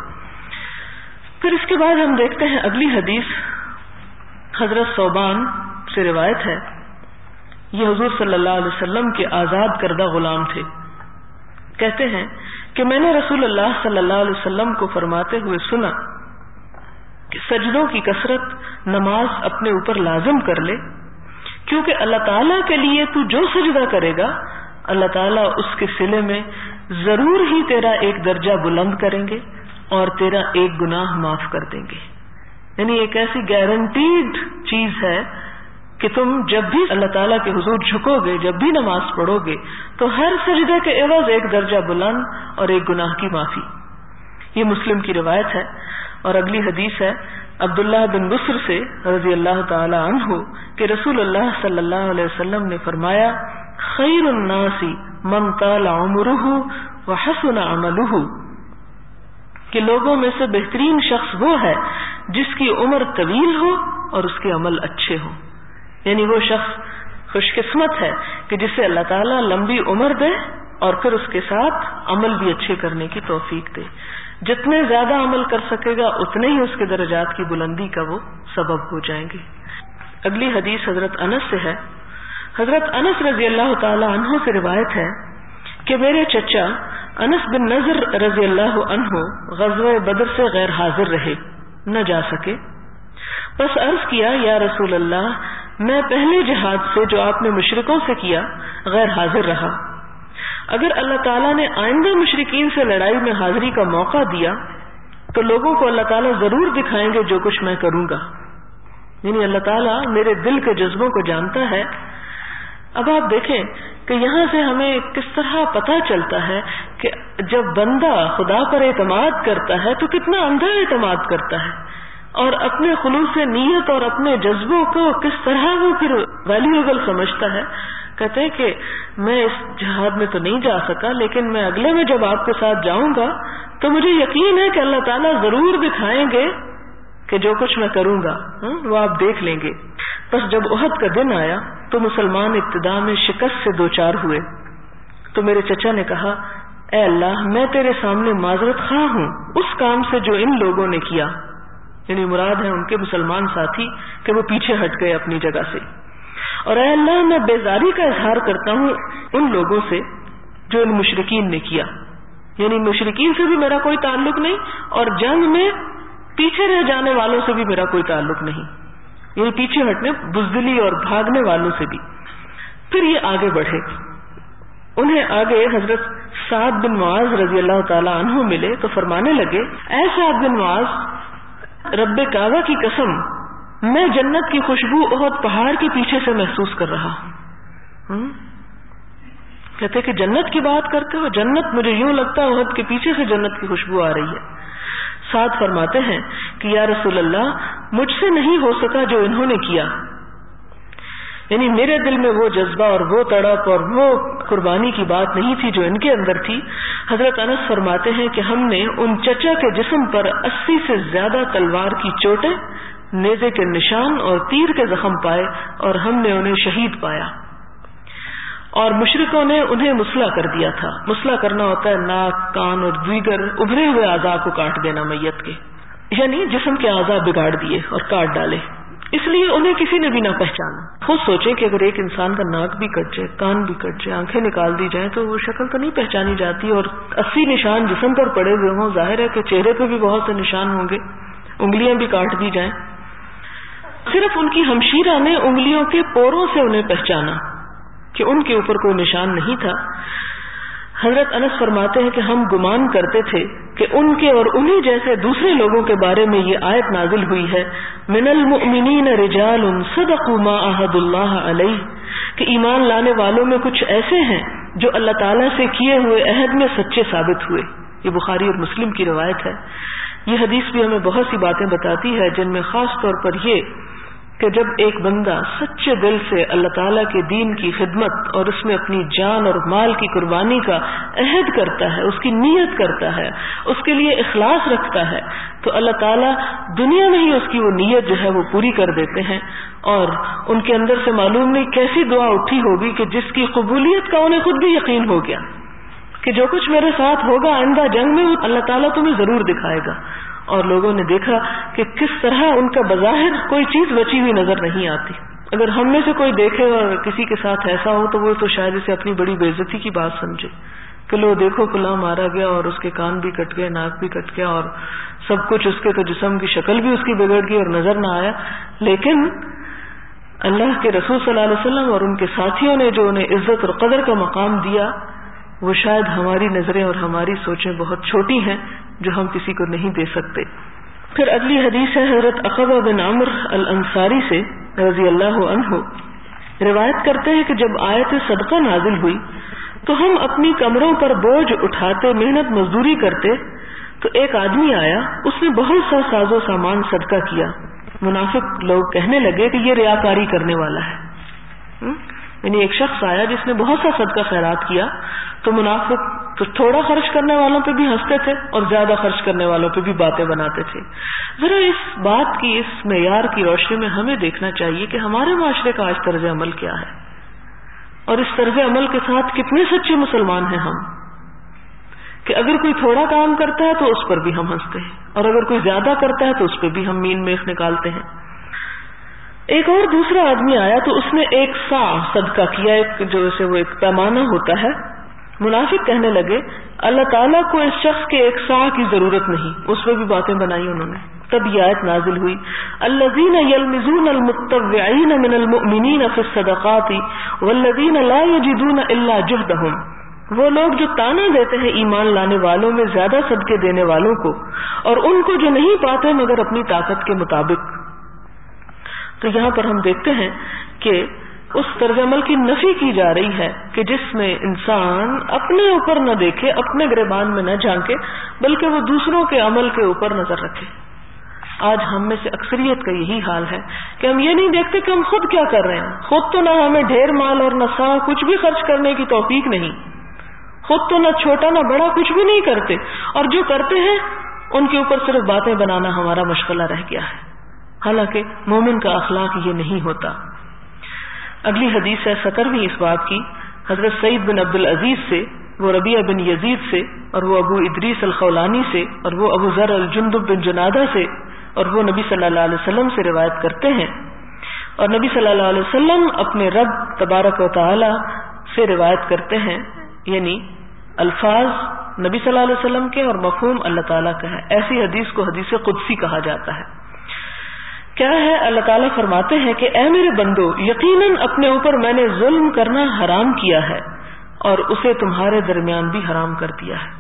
پھر اس کے بعد ہم دیکھتے ہیں اگلی حدیث حضرت ثوبان سے روایت ہے. یہ حضور صلی اللہ علیہ وسلم کے آزاد کردہ غلام تھے. کہتے ہیں کہ میں نے رسول اللہ صلی اللہ علیہ وسلم کو فرماتے ہوئے سنا کہ سجدوں کی کثرت نماز اپنے اوپر لازم کر لے، کیونکہ اللہ تعالیٰ کے لیے تو جو سجدہ کرے گا اللہ تعالیٰ اس کے صلے میں ضرور ہی تیرا ایک درجہ بلند کریں گے اور تیرا ایک گناہ معاف کر دیں گے. یعنی ایک ایسی گارنٹیڈ چیز ہے کہ تم جب بھی اللہ تعالیٰ کے حضور جھکو گے، جب بھی نماز پڑھو گے تو ہر سجدے کے عوض ایک درجہ بلند اور ایک گناہ کی معافی. یہ مسلم کی روایت ہے. اور اگلی حدیث ہے عبداللہ بن بصر سے رضی اللہ تعالی عنہ کہ رسول اللہ صلی اللہ علیہ وسلم نے فرمایا خیر الناس من طال عمرہ وحسن عملہ، کہ لوگوں میں سے بہترین شخص وہ ہے جس کی عمر طویل ہو اور اس کے عمل اچھے ہوں. یعنی وہ شخص خوش قسمت ہے کہ جسے اللہ تعالیٰ لمبی عمر دے اور پھر اس کے ساتھ عمل بھی اچھے کرنے کی توفیق دے. جتنے زیادہ عمل کر سکے گا اتنے ہی اس کے درجات کی بلندی کا وہ سبب ہو جائیں گے. اگلی حدیث حضرت انس سے ہے. حضرت انس رضی اللہ تعالی عنہ سے روایت ہے کہ میرے چچا انس بن نضر رضی اللہ عنہ غزوہ بدر سے غیر حاضر رہے، نہ جا سکے. بس عرض کیا یا رسول اللہ، میں پہلے جہاد سے جو آپ نے مشرکوں سے کیا غیر حاضر رہا. اگر اللہ تعالیٰ نے آئندہ مشرکین سے لڑائی میں حاضری کا موقع دیا تو لوگوں کو اللہ تعالیٰ ضرور دکھائیں گے جو کچھ میں کروں گا. یعنی اللہ تعالیٰ میرے دل کے جذبوں کو جانتا ہے. اب آپ دیکھیں کہ یہاں سے ہمیں کس طرح پتہ چلتا ہے کہ جب بندہ خدا پر اعتماد کرتا ہے تو کتنا اندھا اعتماد کرتا ہے، اور اپنے خلوص نیت اور اپنے جذبوں کو کس طرح وہ پھر ویلیوبل سمجھتا ہے. کہتے ہیں کہ میں اس جہاد میں تو نہیں جا سکا، لیکن میں اگلے میں جب آپ کے ساتھ جاؤں گا تو مجھے یقین ہے کہ اللہ تعالیٰ ضرور دکھائیں گے کہ جو کچھ میں کروں گا وہ آپ دیکھ لیں گے. بس جب احد کا دن آیا تو مسلمان ابتدا میں شکست سے دوچار ہوئے. تو میرے چچا نے کہا اے اللہ، میں تیرے سامنے معذرت خواہ ہوں اس کام سے جو ان لوگوں نے کیا. یعنی مراد ہے ان کے مسلمان ساتھی کہ وہ پیچھے ہٹ گئے اپنی جگہ سے. اور اے اللہ، میں بیزاری کا اظہار کرتا ہوں ان لوگوں سے جو ان مشرکین نے کیا. یعنی مشرکین سے بھی میرا کوئی تعلق نہیں اور جنگ میں پیچھے رہ جانے والوں سے بھی میرا کوئی تعلق نہیں، یعنی پیچھے ہٹنے بزدلی اور بھاگنے والوں سے بھی. پھر یہ آگے بڑھے. انہیں آگے حضرت سعد بن معاذ رضی اللہ تعالی عنہ ملے تو فرمانے لگے اے سعد بن معاذ، رب کعبہ کی قسم، میں جنت کی خوشبو احد پہاڑ کے پیچھے سے محسوس کر رہا ہوں. کہتے کہ جنت کی بات کرتے ہو؟ جنت مجھے یوں لگتا ہے احد کے پیچھے سے جنت کی خوشبو آ رہی ہے. سعد فرماتے ہیں کہ یا رسول اللہ، مجھ سے نہیں ہو سکا جو انہوں نے کیا. یعنی میرے دل میں وہ جذبہ اور وہ تڑپ اور وہ قربانی کی بات نہیں تھی جو ان کے اندر تھی. حضرت انس فرماتے ہیں کہ ہم نے ان چچا کے جسم پر 80 سے زیادہ تلوار کی چوٹیں، نیزے کے نشان اور تیر کے زخم پائے اور ہم نے انہیں شہید پایا. اور مشرکوں نے انہیں مسلح کر دیا تھا. مسلح کرنا ہوتا ہے ناک، کان اور دیگر ابھرے ہوئے اعضاء کو کاٹ دینا میت کے، یعنی جسم کے اعضاء بگاڑ دیے اور کاٹ ڈالے. اس لیے انہیں کسی نے بھی نہ پہچانا. خود سوچیں کہ اگر ایک انسان کا ناک بھی کٹ جائے، کان بھی کٹ جائے، آنکھیں نکال دی جائیں تو وہ شکل تو نہیں پہچانی جاتی. اور 80 نشان جسم پر پڑے ہوئے ہوں، ظاہر ہے کہ چہرے پہ بھی بہت سے نشان ہوں گے. انگلیاں بھی کاٹ دی جائیں. صرف ان کی ہمشیرہ نے انگلیوں کے پوروں سے انہیں پہچانا کہ ان کے اوپر کوئی نشان نہیں تھا. حضرت انس فرماتے ہیں کہ ہم گمان کرتے تھے کہ ان کے اور انہی جیسے دوسرے لوگوں کے بارے میں یہ آیت نازل ہوئی ہے من المؤمنین رجال صدقوا ما عاهدوا اللہ علیہ، کہ ایمان لانے والوں میں کچھ ایسے ہیں جو اللہ تعالیٰ سے کیے ہوئے عہد میں سچے ثابت ہوئے. یہ بخاری اور مسلم کی روایت ہے. یہ حدیث بھی ہمیں بہت سی باتیں بتاتی ہے، جن میں خاص طور پر یہ کہ جب ایک بندہ سچے دل سے اللہ تعالیٰ کے دین کی خدمت اور اس میں اپنی جان اور مال کی قربانی کا عہد کرتا ہے، اس کی نیت کرتا ہے، اس کے لیے اخلاص رکھتا ہے، تو اللہ تعالیٰ دنیا میں ہی اس کی وہ نیت جو ہے وہ پوری کر دیتے ہیں. اور ان کے اندر سے معلوم نہیں کیسی دعا اٹھی ہوگی کہ جس کی قبولیت کا انہیں خود بھی یقین ہو گیا کہ جو کچھ میرے ساتھ ہوگا آئندہ جنگ میں اللہ تعالیٰ تمہیں ضرور دکھائے گا. اور لوگوں نے دیکھا کہ کس طرح ان کا بظاہر کوئی چیز بچی ہوئی نظر نہیں آتی. اگر ہم میں سے کوئی دیکھے اور کسی کے ساتھ ایسا ہو تو وہ تو شاید اسے اپنی بڑی بے عزتی کی بات سمجھے کہ لو دیکھو فلاں مارا گیا اور اس کے کان بھی کٹ گئے، ناک بھی کٹ گیا اور سب کچھ اس کے، تو جسم کی شکل بھی اس کی بگڑ گئی اور نظر نہ آیا. لیکن اللہ کے رسول صلی اللہ علیہ وسلم اور ان کے ساتھیوں نے جو انہیں عزت اور قدر کا مقام دیا، وہ شاید ہماری نظریں اور ہماری سوچیں بہت چھوٹی ہیں جو ہم کسی کو نہیں دے سکتے. پھر اگلی حدیث ہے حضرت عقبہ بن عمرو الانصاری سے رضی اللہ عنہ. روایت کرتے ہیں کہ جب آیت صدقہ نازل ہوئی تو ہم اپنی کمروں پر بوجھ اٹھاتے محنت مزدوری کرتے تو ایک آدمی آیا، اس نے بہت سا ساز و سامان صدقہ کیا. منافق لوگ کہنے لگے کہ یہ ریاکاری کرنے والا ہے. یعنی ایک شخص آیا جس نے بہت سا صدقہ خیرات کیا، تو منافق تو تھوڑا خرچ کرنے والوں پہ بھی ہنستے تھے اور زیادہ خرچ کرنے والوں پہ بھی باتیں بناتے تھے. ذرا اس بات کی، اس معیار کی روشنی میں ہمیں دیکھنا چاہیے کہ ہمارے معاشرے کا آج طرز عمل کیا ہے، اور اس طرز عمل کے ساتھ کتنے سچے مسلمان ہیں ہم، کہ اگر کوئی تھوڑا کام کرتا ہے تو اس پر بھی ہم ہنستے ہیں، اور اگر کوئی زیادہ کرتا ہے تو اس پہ بھی ہم مین میخ نکالتے ہیں. ایک اور دوسرا آدمی آیا تو اس نے ایک سا صدقہ کیا، ایک جو اسے وہ ایک پیمانہ ہوتا ہے. منافق کہنے لگے اللہ تعالیٰ کو اس شخص کے ایک سا کی ضرورت نہیں. اس پہ بھی باتیں بنائی انہوں نے. تب یہ آیت نازل ہوئی الذین یلمزون المتطوعین من المؤمنین فی الصدقات والذین لا یجدون الا جہدہم. وہ لوگ جو تانا دیتے ہیں ایمان لانے والوں میں زیادہ صدقے دینے والوں کو، اور ان کو جو نہیں پاتے مگر اپنی طاقت کے مطابق. تو یہاں پر ہم دیکھتے ہیں کہ اس طرز عمل کی نفی کی جا رہی ہے کہ جس میں انسان اپنے اوپر نہ دیکھے، اپنے گریبان میں نہ جھانکے، بلکہ وہ دوسروں کے عمل کے اوپر نظر رکھے. آج ہم میں سے اکثریت کا یہی حال ہے کہ ہم یہ نہیں دیکھتے کہ ہم خود کیا کر رہے ہیں. خود تو نہ ہمیں ڈھیر مال اور نہ سا کچھ بھی خرچ کرنے کی توفیق نہیں، خود تو نہ چھوٹا نہ بڑا کچھ بھی نہیں کرتے، اور جو کرتے ہیں ان کے اوپر صرف باتیں بنانا ہمارا مشغلہ رہ گیا ہے. حالانکہ مومن کا اخلاق یہ نہیں ہوتا. اگلی حدیث ہے 17ویں اس باب کی، حضرت سعید بن عبد العزیز سے، وہ ربیعہ بن یزید سے، اور وہ ابو ادریس الخولانی سے، اور وہ ابو ذر الجندب بن جنادہ سے، اور وہ نبی صلی اللہ علیہ وسلم سے روایت کرتے ہیں. اور نبی صلی اللہ علیہ وسلم اپنے رب تبارک و تعالی سے روایت کرتے ہیں، یعنی الفاظ نبی صلی اللہ علیہ وسلم کے اور مفہوم اللہ تعالیٰ کا ہے. ایسی حدیث کو حدیث قدسی کہا جاتا ہے. کیا ہے؟ اللہ تعالیٰ فرماتے ہیں کہ اے میرے بندو، یقیناً اپنے اوپر میں نے ظلم کرنا حرام کیا ہے اور اسے تمہارے درمیان بھی حرام کر دیا ہے.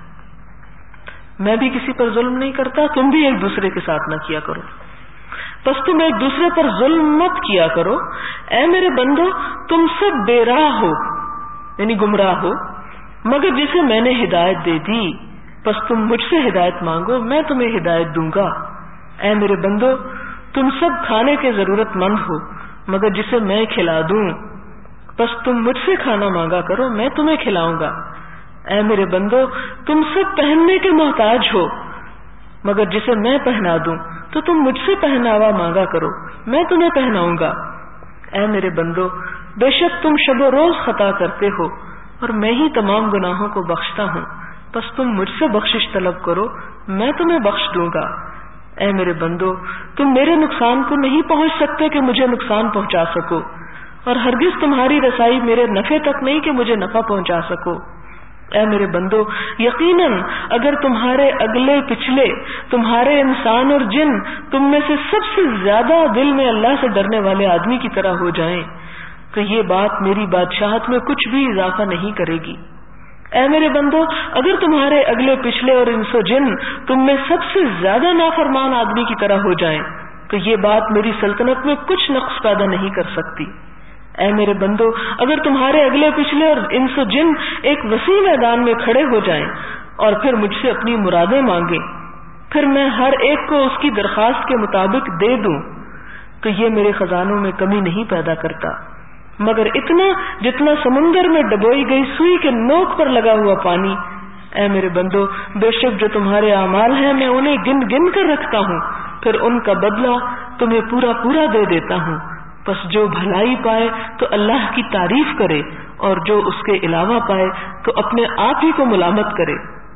میں بھی کسی پر ظلم نہیں کرتا، تم بھی ایک دوسرے کے ساتھ نہ کیا کرو، بس تم ایک دوسرے پر ظلم مت کیا کرو. اے میرے بندو، تم سب بے راہ ہو، یعنی گمراہ ہو، مگر جسے میں نے ہدایت دے دی، بس تم مجھ سے ہدایت مانگو، میں تمہیں ہدایت دوں گا. اے میرے بندو، تم سب کھانے کے ضرورت مند ہو، مگر جسے میں کھلا دوں، بس تم مجھ سے کھانا مانگا کرو، میں تمہیں کھلاؤں گا. اے میرے بندو، تم سب پہننے کے محتاج ہو، مگر جسے میں پہنا دوں تو تم مجھ سے پہناوا مانگا کرو، میں تمہیں پہناؤں گا. اے میرے بندو، بے شک تم شب و روز خطا کرتے ہو اور میں ہی تمام گناہوں کو بخشتا ہوں، بس تم مجھ سے بخشش طلب کرو، میں تمہیں بخش دوں گا. اے میرے بندو، تم میرے نقصان کو نہیں پہنچ سکتے کہ مجھے نقصان پہنچا سکو، اور ہرگز تمہاری رسائی میرے نفع تک نہیں کہ مجھے نفع پہنچا سکو. اے میرے بندو، یقیناً اگر تمہارے اگلے پچھلے، تمہارے انسان اور جن تم میں سے سب سے زیادہ دل میں اللہ سے ڈرنے والے آدمی کی طرح ہو جائیں تو یہ بات میری بادشاہت میں کچھ بھی اضافہ نہیں کرے گی. اے میرے بندو، اگر تمہارے اگلے پچھلے اور انس و جن تم میں سب سے زیادہ نافرمان آدمی کی طرح ہو جائیں تو یہ بات میری سلطنت میں کچھ نقص پیدا نہیں کر سکتی. اے میرے بندو، اگر تمہارے اگلے پچھلے اور انس و جن ایک وسیع میدان میں کھڑے ہو جائیں اور پھر مجھ سے اپنی مرادیں مانگیں، پھر میں ہر ایک کو اس کی درخواست کے مطابق دے دوں تو یہ میرے خزانوں میں کمی نہیں پیدا کرتا، مگر اتنا جتنا سمندر میں ڈبوئی گئی سوئی کے نوک پر لگا ہوا پانی. اے میرے بندو، بے شک جو تمہارے اعمال ہیں میں انہیں گن گن کر رکھتا ہوں، پھر ان کا بدلہ تمہیں پورا پورا دے دیتا ہوں. بس جو بھلائی پائے تو اللہ کی تعریف کرے، اور جو اس کے علاوہ پائے تو اپنے آپ ہی کو ملامت کرے.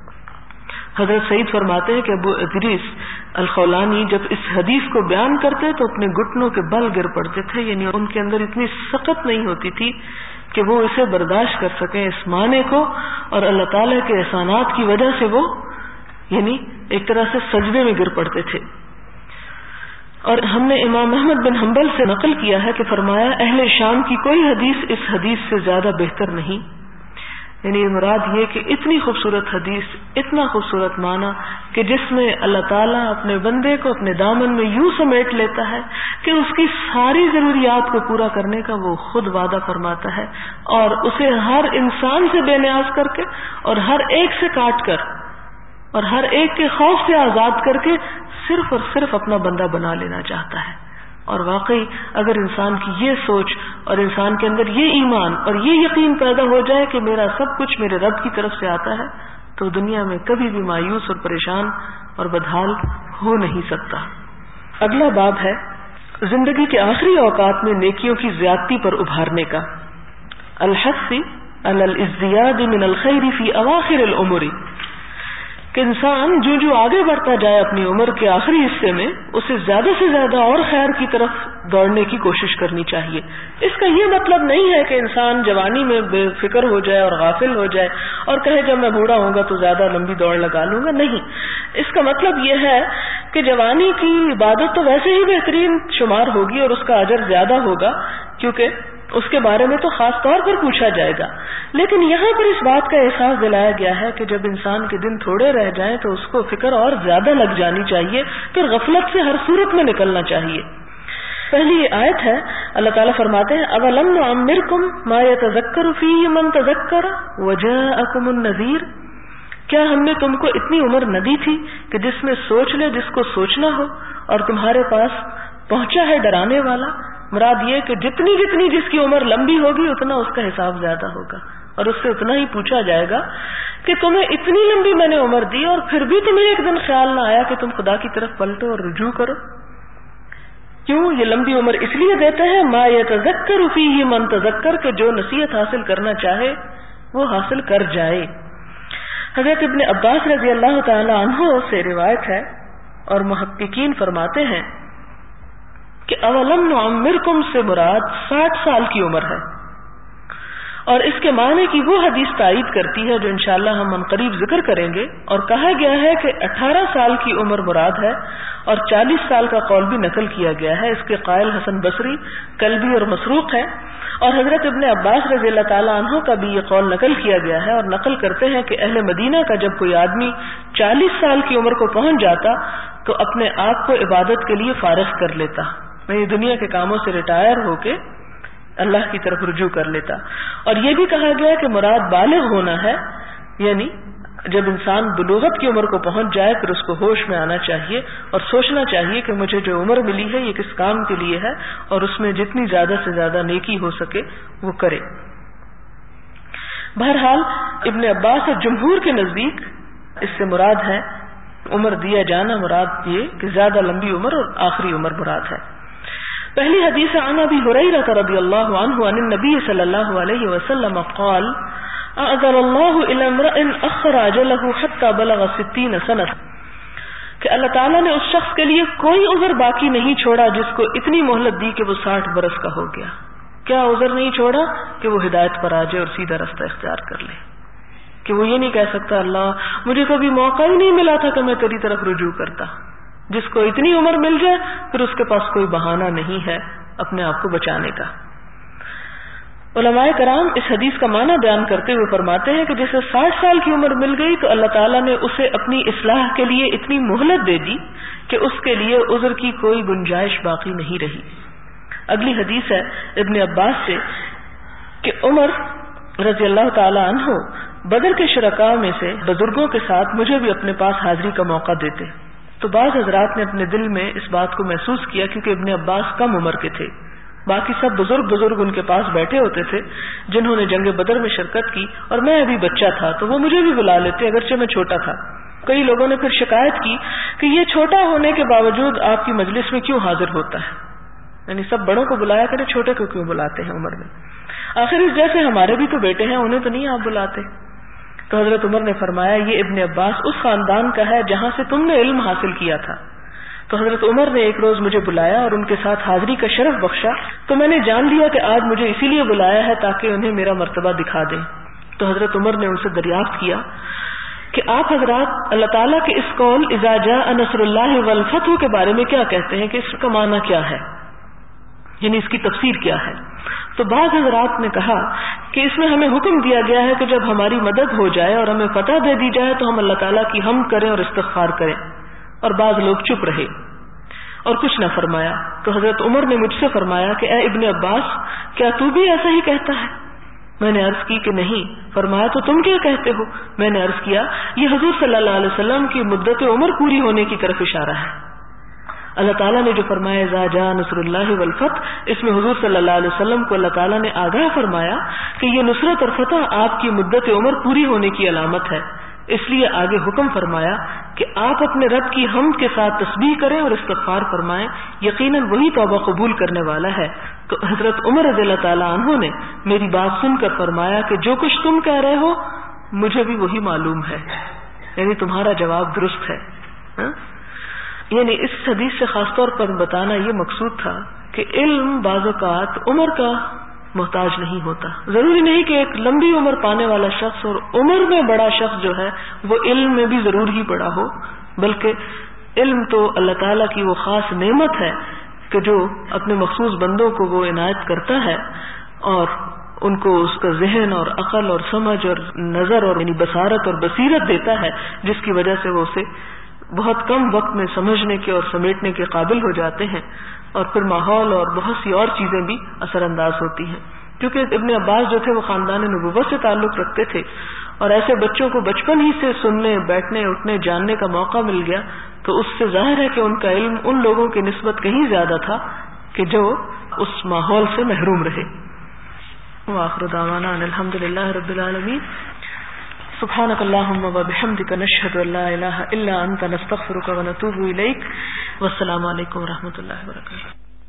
حضرت سعید فرماتے ہیں کہ ابو ادریس الخولانی جب اس حدیث کو بیان کرتے تو اپنے گھٹنوں کے بل گر پڑتے تھے، یعنی ان کے اندر اتنی سخت نہیں ہوتی تھی کہ وہ اسے برداشت کر سکیں، اس معنی کو، اور اللہ تعالیٰ کے احسانات کی وجہ سے وہ یعنی ایک طرح سے سجدے میں گر پڑتے تھے. اور ہم نے امام احمد بن حنبل سے نقل کیا ہے کہ فرمایا اہل شام کی کوئی حدیث اس حدیث سے زیادہ بہتر نہیں. یعنی مراد یہ کہ اتنی خوبصورت حدیث، اتنا خوبصورت معنی کہ جس میں اللہ تعالیٰ اپنے بندے کو اپنے دامن میں یوں سمیٹ لیتا ہے کہ اس کی ساری ضروریات کو پورا کرنے کا وہ خود وعدہ فرماتا ہے، اور اسے ہر انسان سے بے نیاز کر کے اور ہر ایک سے کاٹ کر اور ہر ایک کے خوف سے آزاد کر کے صرف اور صرف اپنا بندہ بنا لینا چاہتا ہے. اور واقعی اگر انسان کی یہ سوچ اور انسان کے اندر یہ ایمان اور یہ یقین پیدا ہو جائے کہ میرا سب کچھ میرے رب کی طرف سے آتا ہے تو دنیا میں کبھی بھی مایوس اور پریشان اور بدحال ہو نہیں سکتا. اگلا باب ہے زندگی کے آخری اوقات میں نیکیوں کی زیادتی پر ابھارنے کا. الحث علی الازدیاد من الخیر فی اواخر العمر، کہ انسان جو جو آگے بڑھتا جائے اپنی عمر کے آخری حصے میں اسے زیادہ سے زیادہ اور خیر کی طرف دوڑنے کی کوشش کرنی چاہیے. اس کا یہ مطلب نہیں ہے کہ انسان جوانی میں بے فکر ہو جائے اور غافل ہو جائے اور کہے جب میں بوڑھا ہوں گا تو زیادہ لمبی دوڑ لگا لوں گا. نہیں، اس کا مطلب یہ ہے کہ جوانی کی عبادت تو ویسے ہی بہترین شمار ہوگی اور اس کا اجر زیادہ ہوگا کیونکہ اس کے بارے میں تو خاص طور پر پوچھا جائے گا. لیکن یہاں پر اس بات کا احساس دلایا گیا ہے کہ جب انسان کے دن تھوڑے رہ جائیں تو اس کو فکر اور زیادہ لگ جانی چاہیے، پھر غفلت سے ہر صورت میں نکلنا چاہیے. پہلی یہ آیت ہے، اللہ تعالیٰ فرماتے ہیں اولم نعمرکم ما یتذکر فیہ من تذکر وجاءکم النذیر، کیا ہم نے تم کو اتنی عمر نہ دی تھی کہ جس میں سوچ لے جس کو سوچنا ہو اور تمہارے پاس پہنچا ہے ڈرانے والا. مراد یہ کہ جتنی جتنی جس کی عمر لمبی ہوگی اتنا اس کا حساب زیادہ ہوگا اور اس سے اتنا ہی پوچھا جائے گا کہ تمہیں اتنی لمبی میں نے عمر دی اور پھر بھی تمہیں ایک دن خیال نہ آیا کہ تم خدا کی طرف پلٹو اور رجوع کرو. کیوں یہ لمبی عمر اس لیے دیتے ہیں ما یتذکر فیہ من تذکر، کہ جو نصیحت حاصل کرنا چاہے وہ حاصل کر جائے. حضرت ابن عباس رضی اللہ تعالی عنہ سے روایت ہے اور محققین فرماتے ہیں کہ اولم نعمرکم سے مراد 60 سال کی عمر ہے، اور اس کے معنی کی وہ حدیث تائید کرتی ہے جو انشاءاللہ ہم عنقریب ذکر کریں گے. اور کہا گیا ہے کہ 18 سال کی عمر مراد ہے اور 40 سال کا قول بھی نقل کیا گیا ہے. اس کے قائل حسن بصری، کلبی اور مسروق ہے، اور حضرت ابن عباس رضی اللہ تعالیٰ عنہ کا بھی یہ قول نقل کیا گیا ہے. اور نقل کرتے ہیں کہ اہل مدینہ کا جب کوئی آدمی 40 سال کی عمر کو پہنچ جاتا تو اپنے آپ کو عبادت کے لیے فارغ کر لیتا، یعنی دنیا کے کاموں سے ریٹائر ہو کے اللہ کی طرف رجوع کر لیتا. اور یہ بھی کہا گیا کہ مراد بالغ ہونا ہے، یعنی جب انسان بلوغت کی عمر کو پہنچ جائے پھر اس کو ہوش میں آنا چاہیے اور سوچنا چاہیے کہ مجھے جو عمر ملی ہے یہ کس کام کے لیے ہے اور اس میں جتنی زیادہ سے زیادہ نیکی ہو سکے وہ کرے. بہرحال ابن عباس اور جمہور کے نزدیک اس سے مراد ہے عمر دیا جانا، مراد یہ کہ زیادہ لمبی عمر اور آخری عمر مراد ہے. پہلی حدیث عن ابی ہریرہ رضی اللہ عنہ عن النبی صلی اللہ علیہ وسلم قال اعذر اللہ الی امرئ اخر اجلہ حتی بلغ 60 سنہ، کہ اللہ تعالیٰ نے اس شخص کے لیے کوئی عذر باقی نہیں چھوڑا جس کو اتنی مہلت دی کہ وہ 60 برس کا ہو گیا. کیا عذر نہیں چھوڑا؟ کہ وہ ہدایت پر آ جائے اور سیدھا رستہ اختیار کر لے، کہ وہ یہ نہیں کہہ سکتا اللہ مجھے کبھی موقع ہی نہیں ملا تھا کہ میں تیری طرف رجوع کرتا. جس کو اتنی عمر مل جائے پھر اس کے پاس کوئی بہانہ نہیں ہے اپنے آپ کو بچانے کا. علماء کرام اس حدیث کا معنی بیان کرتے ہوئے فرماتے ہیں کہ جسے 60 سال کی عمر مل گئی تو اللہ تعالیٰ نے اسے اپنی اصلاح کے لیے اتنی مہلت دے دی کہ اس کے لیے عذر کی کوئی گنجائش باقی نہیں رہی. اگلی حدیث ہے ابن عباس سے کہ عمر رضی اللہ تعالیٰ عنہ بدر کے شرکاء میں سے بزرگوں کے ساتھ مجھے بھی اپنے پاس حاضری کا موقع دیتے. تو بعض حضرات نے اپنے دل میں اس بات کو محسوس کیا کیونکہ ابن عباس کم عمر کے تھے، باقی سب بزرگ ان کے پاس بیٹھے ہوتے تھے جنہوں نے جنگ بدر میں شرکت کی اور میں ابھی بچہ تھا تو وہ مجھے بھی بلا لیتے اگرچہ میں چھوٹا تھا. کئی لوگوں نے پھر شکایت کی کہ یہ چھوٹا ہونے کے باوجود آپ کی مجلس میں کیوں حاضر ہوتا ہے، یعنی سب بڑوں کو بلایا کرے چھوٹے کو کیوں بلاتے ہیں عمر میں، آخر اس جیسے ہمارے بھی تو بیٹے ہیں انہیں تو نہیں آپ بلاتے. تو حضرت عمر نے فرمایا یہ ابن عباس اس خاندان کا ہے جہاں سے تم نے علم حاصل کیا تھا. تو حضرت عمر نے ایک روز مجھے بلایا اور ان کے ساتھ حاضری کا شرف بخشا تو میں نے جان لیا کہ آج مجھے اسی لیے بلایا ہے تاکہ انہیں میرا مرتبہ دکھا دیں. تو حضرت عمر نے ان سے دریافت کیا کہ آپ حضرات اللہ تعالیٰ کے اس قول اذا جاء نصر اللہ والفتح کے بارے میں کیا کہتے ہیں، کہ اس کا معنی کیا ہے، یعنی اس کی تفسیر کیا ہے. تو بعض حضرات نے کہا کہ اس میں ہمیں حکم دیا گیا ہے کہ جب ہماری مدد ہو جائے اور ہمیں فتح دے دی جائے تو ہم اللہ تعالیٰ کی حمد کریں اور استغفار کریں. اور بعض لوگ چپ رہے اور کچھ نہ فرمایا. تو حضرت عمر نے مجھ سے فرمایا کہ اے ابن عباس کیا تو بھی ایسا ہی کہتا ہے؟ میں نے عرض کی کہ نہیں. فرمایا تو تم کیا کہتے ہو؟ میں نے عرض کیا یہ حضور صلی اللہ علیہ وسلم کی مدت عمر پوری ہونے کی طرف اشارہ ہے. اللہ تعالیٰ نے جو فرمایا اذا جاء نصر اللہ والفتح، اس میں حضور صلی اللہ علیہ وسلم کو اللہ تعالیٰ نے آگاہ فرمایا کہ یہ نصرت اور فتح آپ کی مدت عمر پوری ہونے کی علامت ہے. اس لیے آگے حکم فرمایا کہ آپ اپنے رب کی حمد کے ساتھ تسبیح کریں اور استغفار فرمائیں، یقیناً وہی توبہ قبول کرنے والا ہے. تو حضرت عمر رضی اللہ تعالیٰ عنہ نے میری بات سن کر فرمایا کہ جو کچھ تم کہہ رہے ہو مجھے بھی وہی معلوم ہے، یعنی تمہارا جواب درست ہے. یعنی اس حدیث سے خاص طور پر بتانا یہ مقصود تھا کہ علم بعض اوقات عمر کا محتاج نہیں ہوتا. ضروری نہیں کہ ایک لمبی عمر پانے والا شخص اور عمر میں بڑا شخص جو ہے وہ علم میں بھی ضرور ہی بڑا ہو، بلکہ علم تو اللہ تعالیٰ کی وہ خاص نعمت ہے کہ جو اپنے مخصوص بندوں کو وہ عنایت کرتا ہے اور ان کو اس کا ذہن اور عقل اور سمجھ اور نظر اور یعنی بصارت اور بصیرت دیتا ہے، جس کی وجہ سے وہ اسے بہت کم وقت میں سمجھنے کے اور سمیٹنے کے قابل ہو جاتے ہیں، اور پھر ماحول اور بہت سی اور چیزیں بھی اثر انداز ہوتی ہیں. کیونکہ ابن عباس جو تھے وہ خاندان نبوت سے تعلق رکھتے تھے، اور ایسے بچوں کو بچپن ہی سے سننے، بیٹھنے، اٹھنے، جاننے کا موقع مل گیا، تو اس سے ظاہر ہے کہ ان کا علم ان لوگوں کی نسبت کہیں زیادہ تھا کہ جو اس ماحول سے محروم رہے. وآخر دعوانا ان الحمد للہ رب العالمین. سبحانك اللهم وبحمدك نشهد ان لا اله الا انت نستغفرك ونتوب اليك. والسلام علیکم ورحمۃ اللہ وبرکاتہ.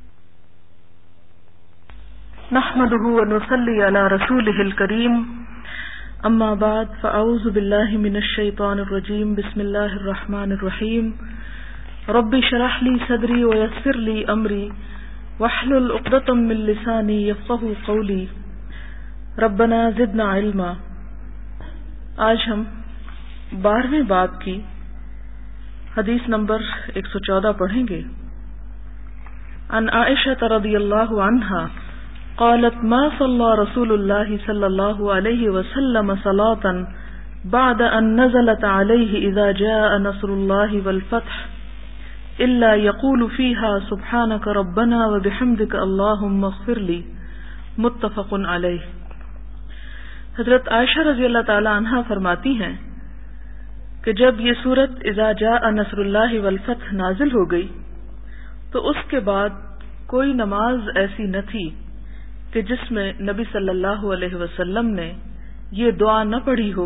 نحمده ونصلي على رسوله الكريم. اما بعد فاعوذ بالله من الشيطان الرجيم. بسم الله الرحمن الرحيم. رب اشرح لي صدري ويسر لي امري واحلل عقدة من لساني يفقهوا قولي. ربنا زدنا علما. آج ہم 12ویں باب کی حدیث نمبر 114 پڑھیں گے. عن عائشة رضی اللہ عنہا قالت ما صلى رسول الله صلی اللہ علیہ وسلم صلاة بعد ان نزلت علیہ اذا جاء نصر اللہ والفتح الا يقول فيها سبحانك ربنا وبحمدك اللهم اغفر لي. متفق علیہ. حضرت عائشہ رضی اللہ تعالی عنہا فرماتی ہیں کہ جب یہ سورت اذا جاء نصر اللہ والفتح نازل ہو گئی تو اس کے بعد کوئی نماز ایسی نہ تھی کہ جس میں نبی صلی اللہ علیہ وسلم نے یہ دعا نہ پڑھی ہو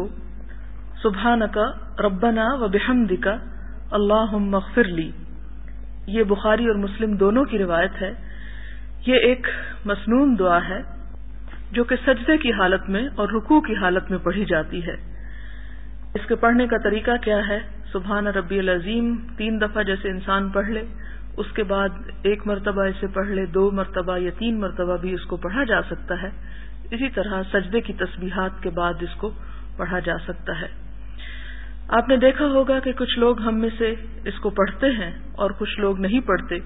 سبحانک ربنا وبحمدک اللہم اغفر لی. یہ بخاری اور مسلم دونوں کی روایت ہے. یہ ایک مسنون دعا ہے جو کہ سجدے کی حالت میں اور رکوع کی حالت میں پڑھی جاتی ہے. اس کے پڑھنے کا طریقہ کیا ہے؟ سبحان ربی العظیم 3 دفعہ جیسے انسان پڑھ لے، اس کے بعد 1 مرتبہ اسے پڑھ لے، 2 مرتبہ یا 3 مرتبہ بھی اس کو پڑھا جا سکتا ہے. اسی طرح سجدے کی تسبیحات کے بعد اس کو پڑھا جا سکتا ہے. آپ نے دیکھا ہوگا کہ کچھ لوگ ہم میں سے اس کو پڑھتے ہیں اور کچھ لوگ نہیں پڑھتے.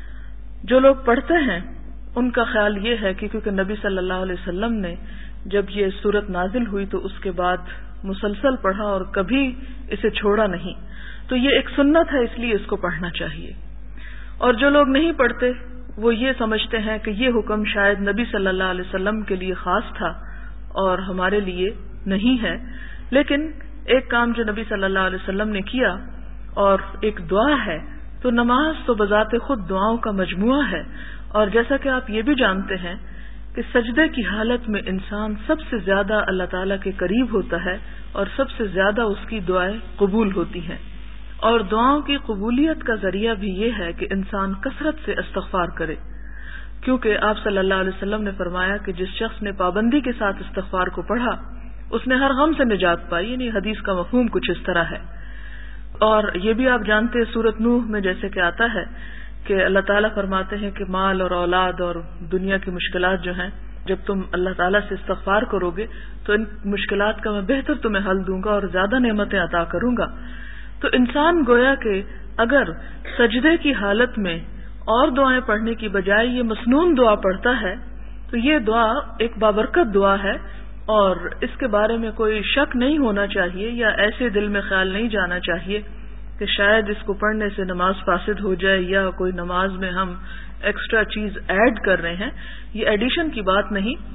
جو لوگ پڑھتے ہیں ان کا خیال یہ ہے کہ کیونکہ نبی صلی اللہ علیہ وسلم نے جب یہ سورت نازل ہوئی تو اس کے بعد مسلسل پڑھا اور کبھی اسے چھوڑا نہیں، تو یہ ایک سنت ہے، اس لیے اس کو پڑھنا چاہیے. اور جو لوگ نہیں پڑھتے وہ یہ سمجھتے ہیں کہ یہ حکم شاید نبی صلی اللہ علیہ وسلم کے لیے خاص تھا اور ہمارے لیے نہیں ہے. لیکن ایک کام جو نبی صلی اللہ علیہ وسلم نے کیا اور ایک دعا ہے، تو نماز تو بذات خود دعاؤں کا مجموعہ ہے. اور جیسا کہ آپ یہ بھی جانتے ہیں کہ سجدے کی حالت میں انسان سب سے زیادہ اللہ تعالیٰ کے قریب ہوتا ہے اور سب سے زیادہ اس کی دعائیں قبول ہوتی ہیں. اور دعاؤں کی قبولیت کا ذریعہ بھی یہ ہے کہ انسان کثرت سے استغفار کرے، کیونکہ آپ صلی اللہ علیہ وسلم نے فرمایا کہ جس شخص نے پابندی کے ساتھ استغفار کو پڑھا اس نے ہر غم سے نجات پائی. یعنی حدیث کا مفہوم کچھ اس طرح ہے. اور یہ بھی آپ جانتے ہیں سورۃ نوح میں جیسے کہ آتا ہے کہ اللہ تعالیٰ فرماتے ہیں کہ مال اور اولاد اور دنیا کی مشکلات جو ہیں، جب تم اللہ تعالیٰ سے استغفار کرو گے تو ان مشکلات کا میں بہتر تمہیں حل دوں گا اور زیادہ نعمتیں عطا کروں گا. تو انسان گویا کہ اگر سجدے کی حالت میں اور دعائیں پڑھنے کی بجائے یہ مسنون دعا پڑھتا ہے تو یہ دعا ایک بابرکت دعا ہے، اور اس کے بارے میں کوئی شک نہیں ہونا چاہیے یا ایسے دل میں خیال نہیں جانا چاہیے کہ شاید اس کو پڑھنے سے نماز فاسد ہو جائے یا کوئی نماز میں ہم ایکسٹرا چیز ایڈ کر رہے ہیں. یہ ایڈیشن کی بات نہیں.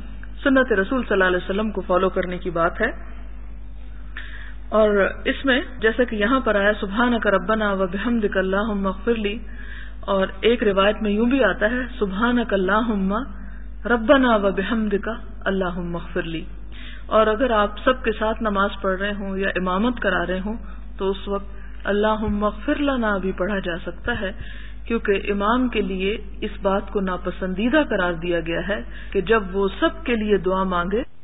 سنت رسول صلی اللہ علیہ وسلم کو فالو کرنے کی بات ہے. اور اس میں جیسا کہ یہاں پر آیا سبحانک ربنا و بحمدک اللہم اغفر لی، اور ایک روایت میں یوں بھی آتا ہے سبحانک اللہم ربنا و بحمدک اللہم اغفر لی. اور اگر آپ سب کے ساتھ نماز پڑھ رہے ہوں یا امامت کرا رہے ہوں تو اس وقت اللہم اغفر لنا بھی پڑھا جا سکتا ہے، کیونکہ امام کے لیے اس بات کو ناپسندیدہ قرار دیا گیا ہے کہ جب وہ سب کے لیے دعا مانگے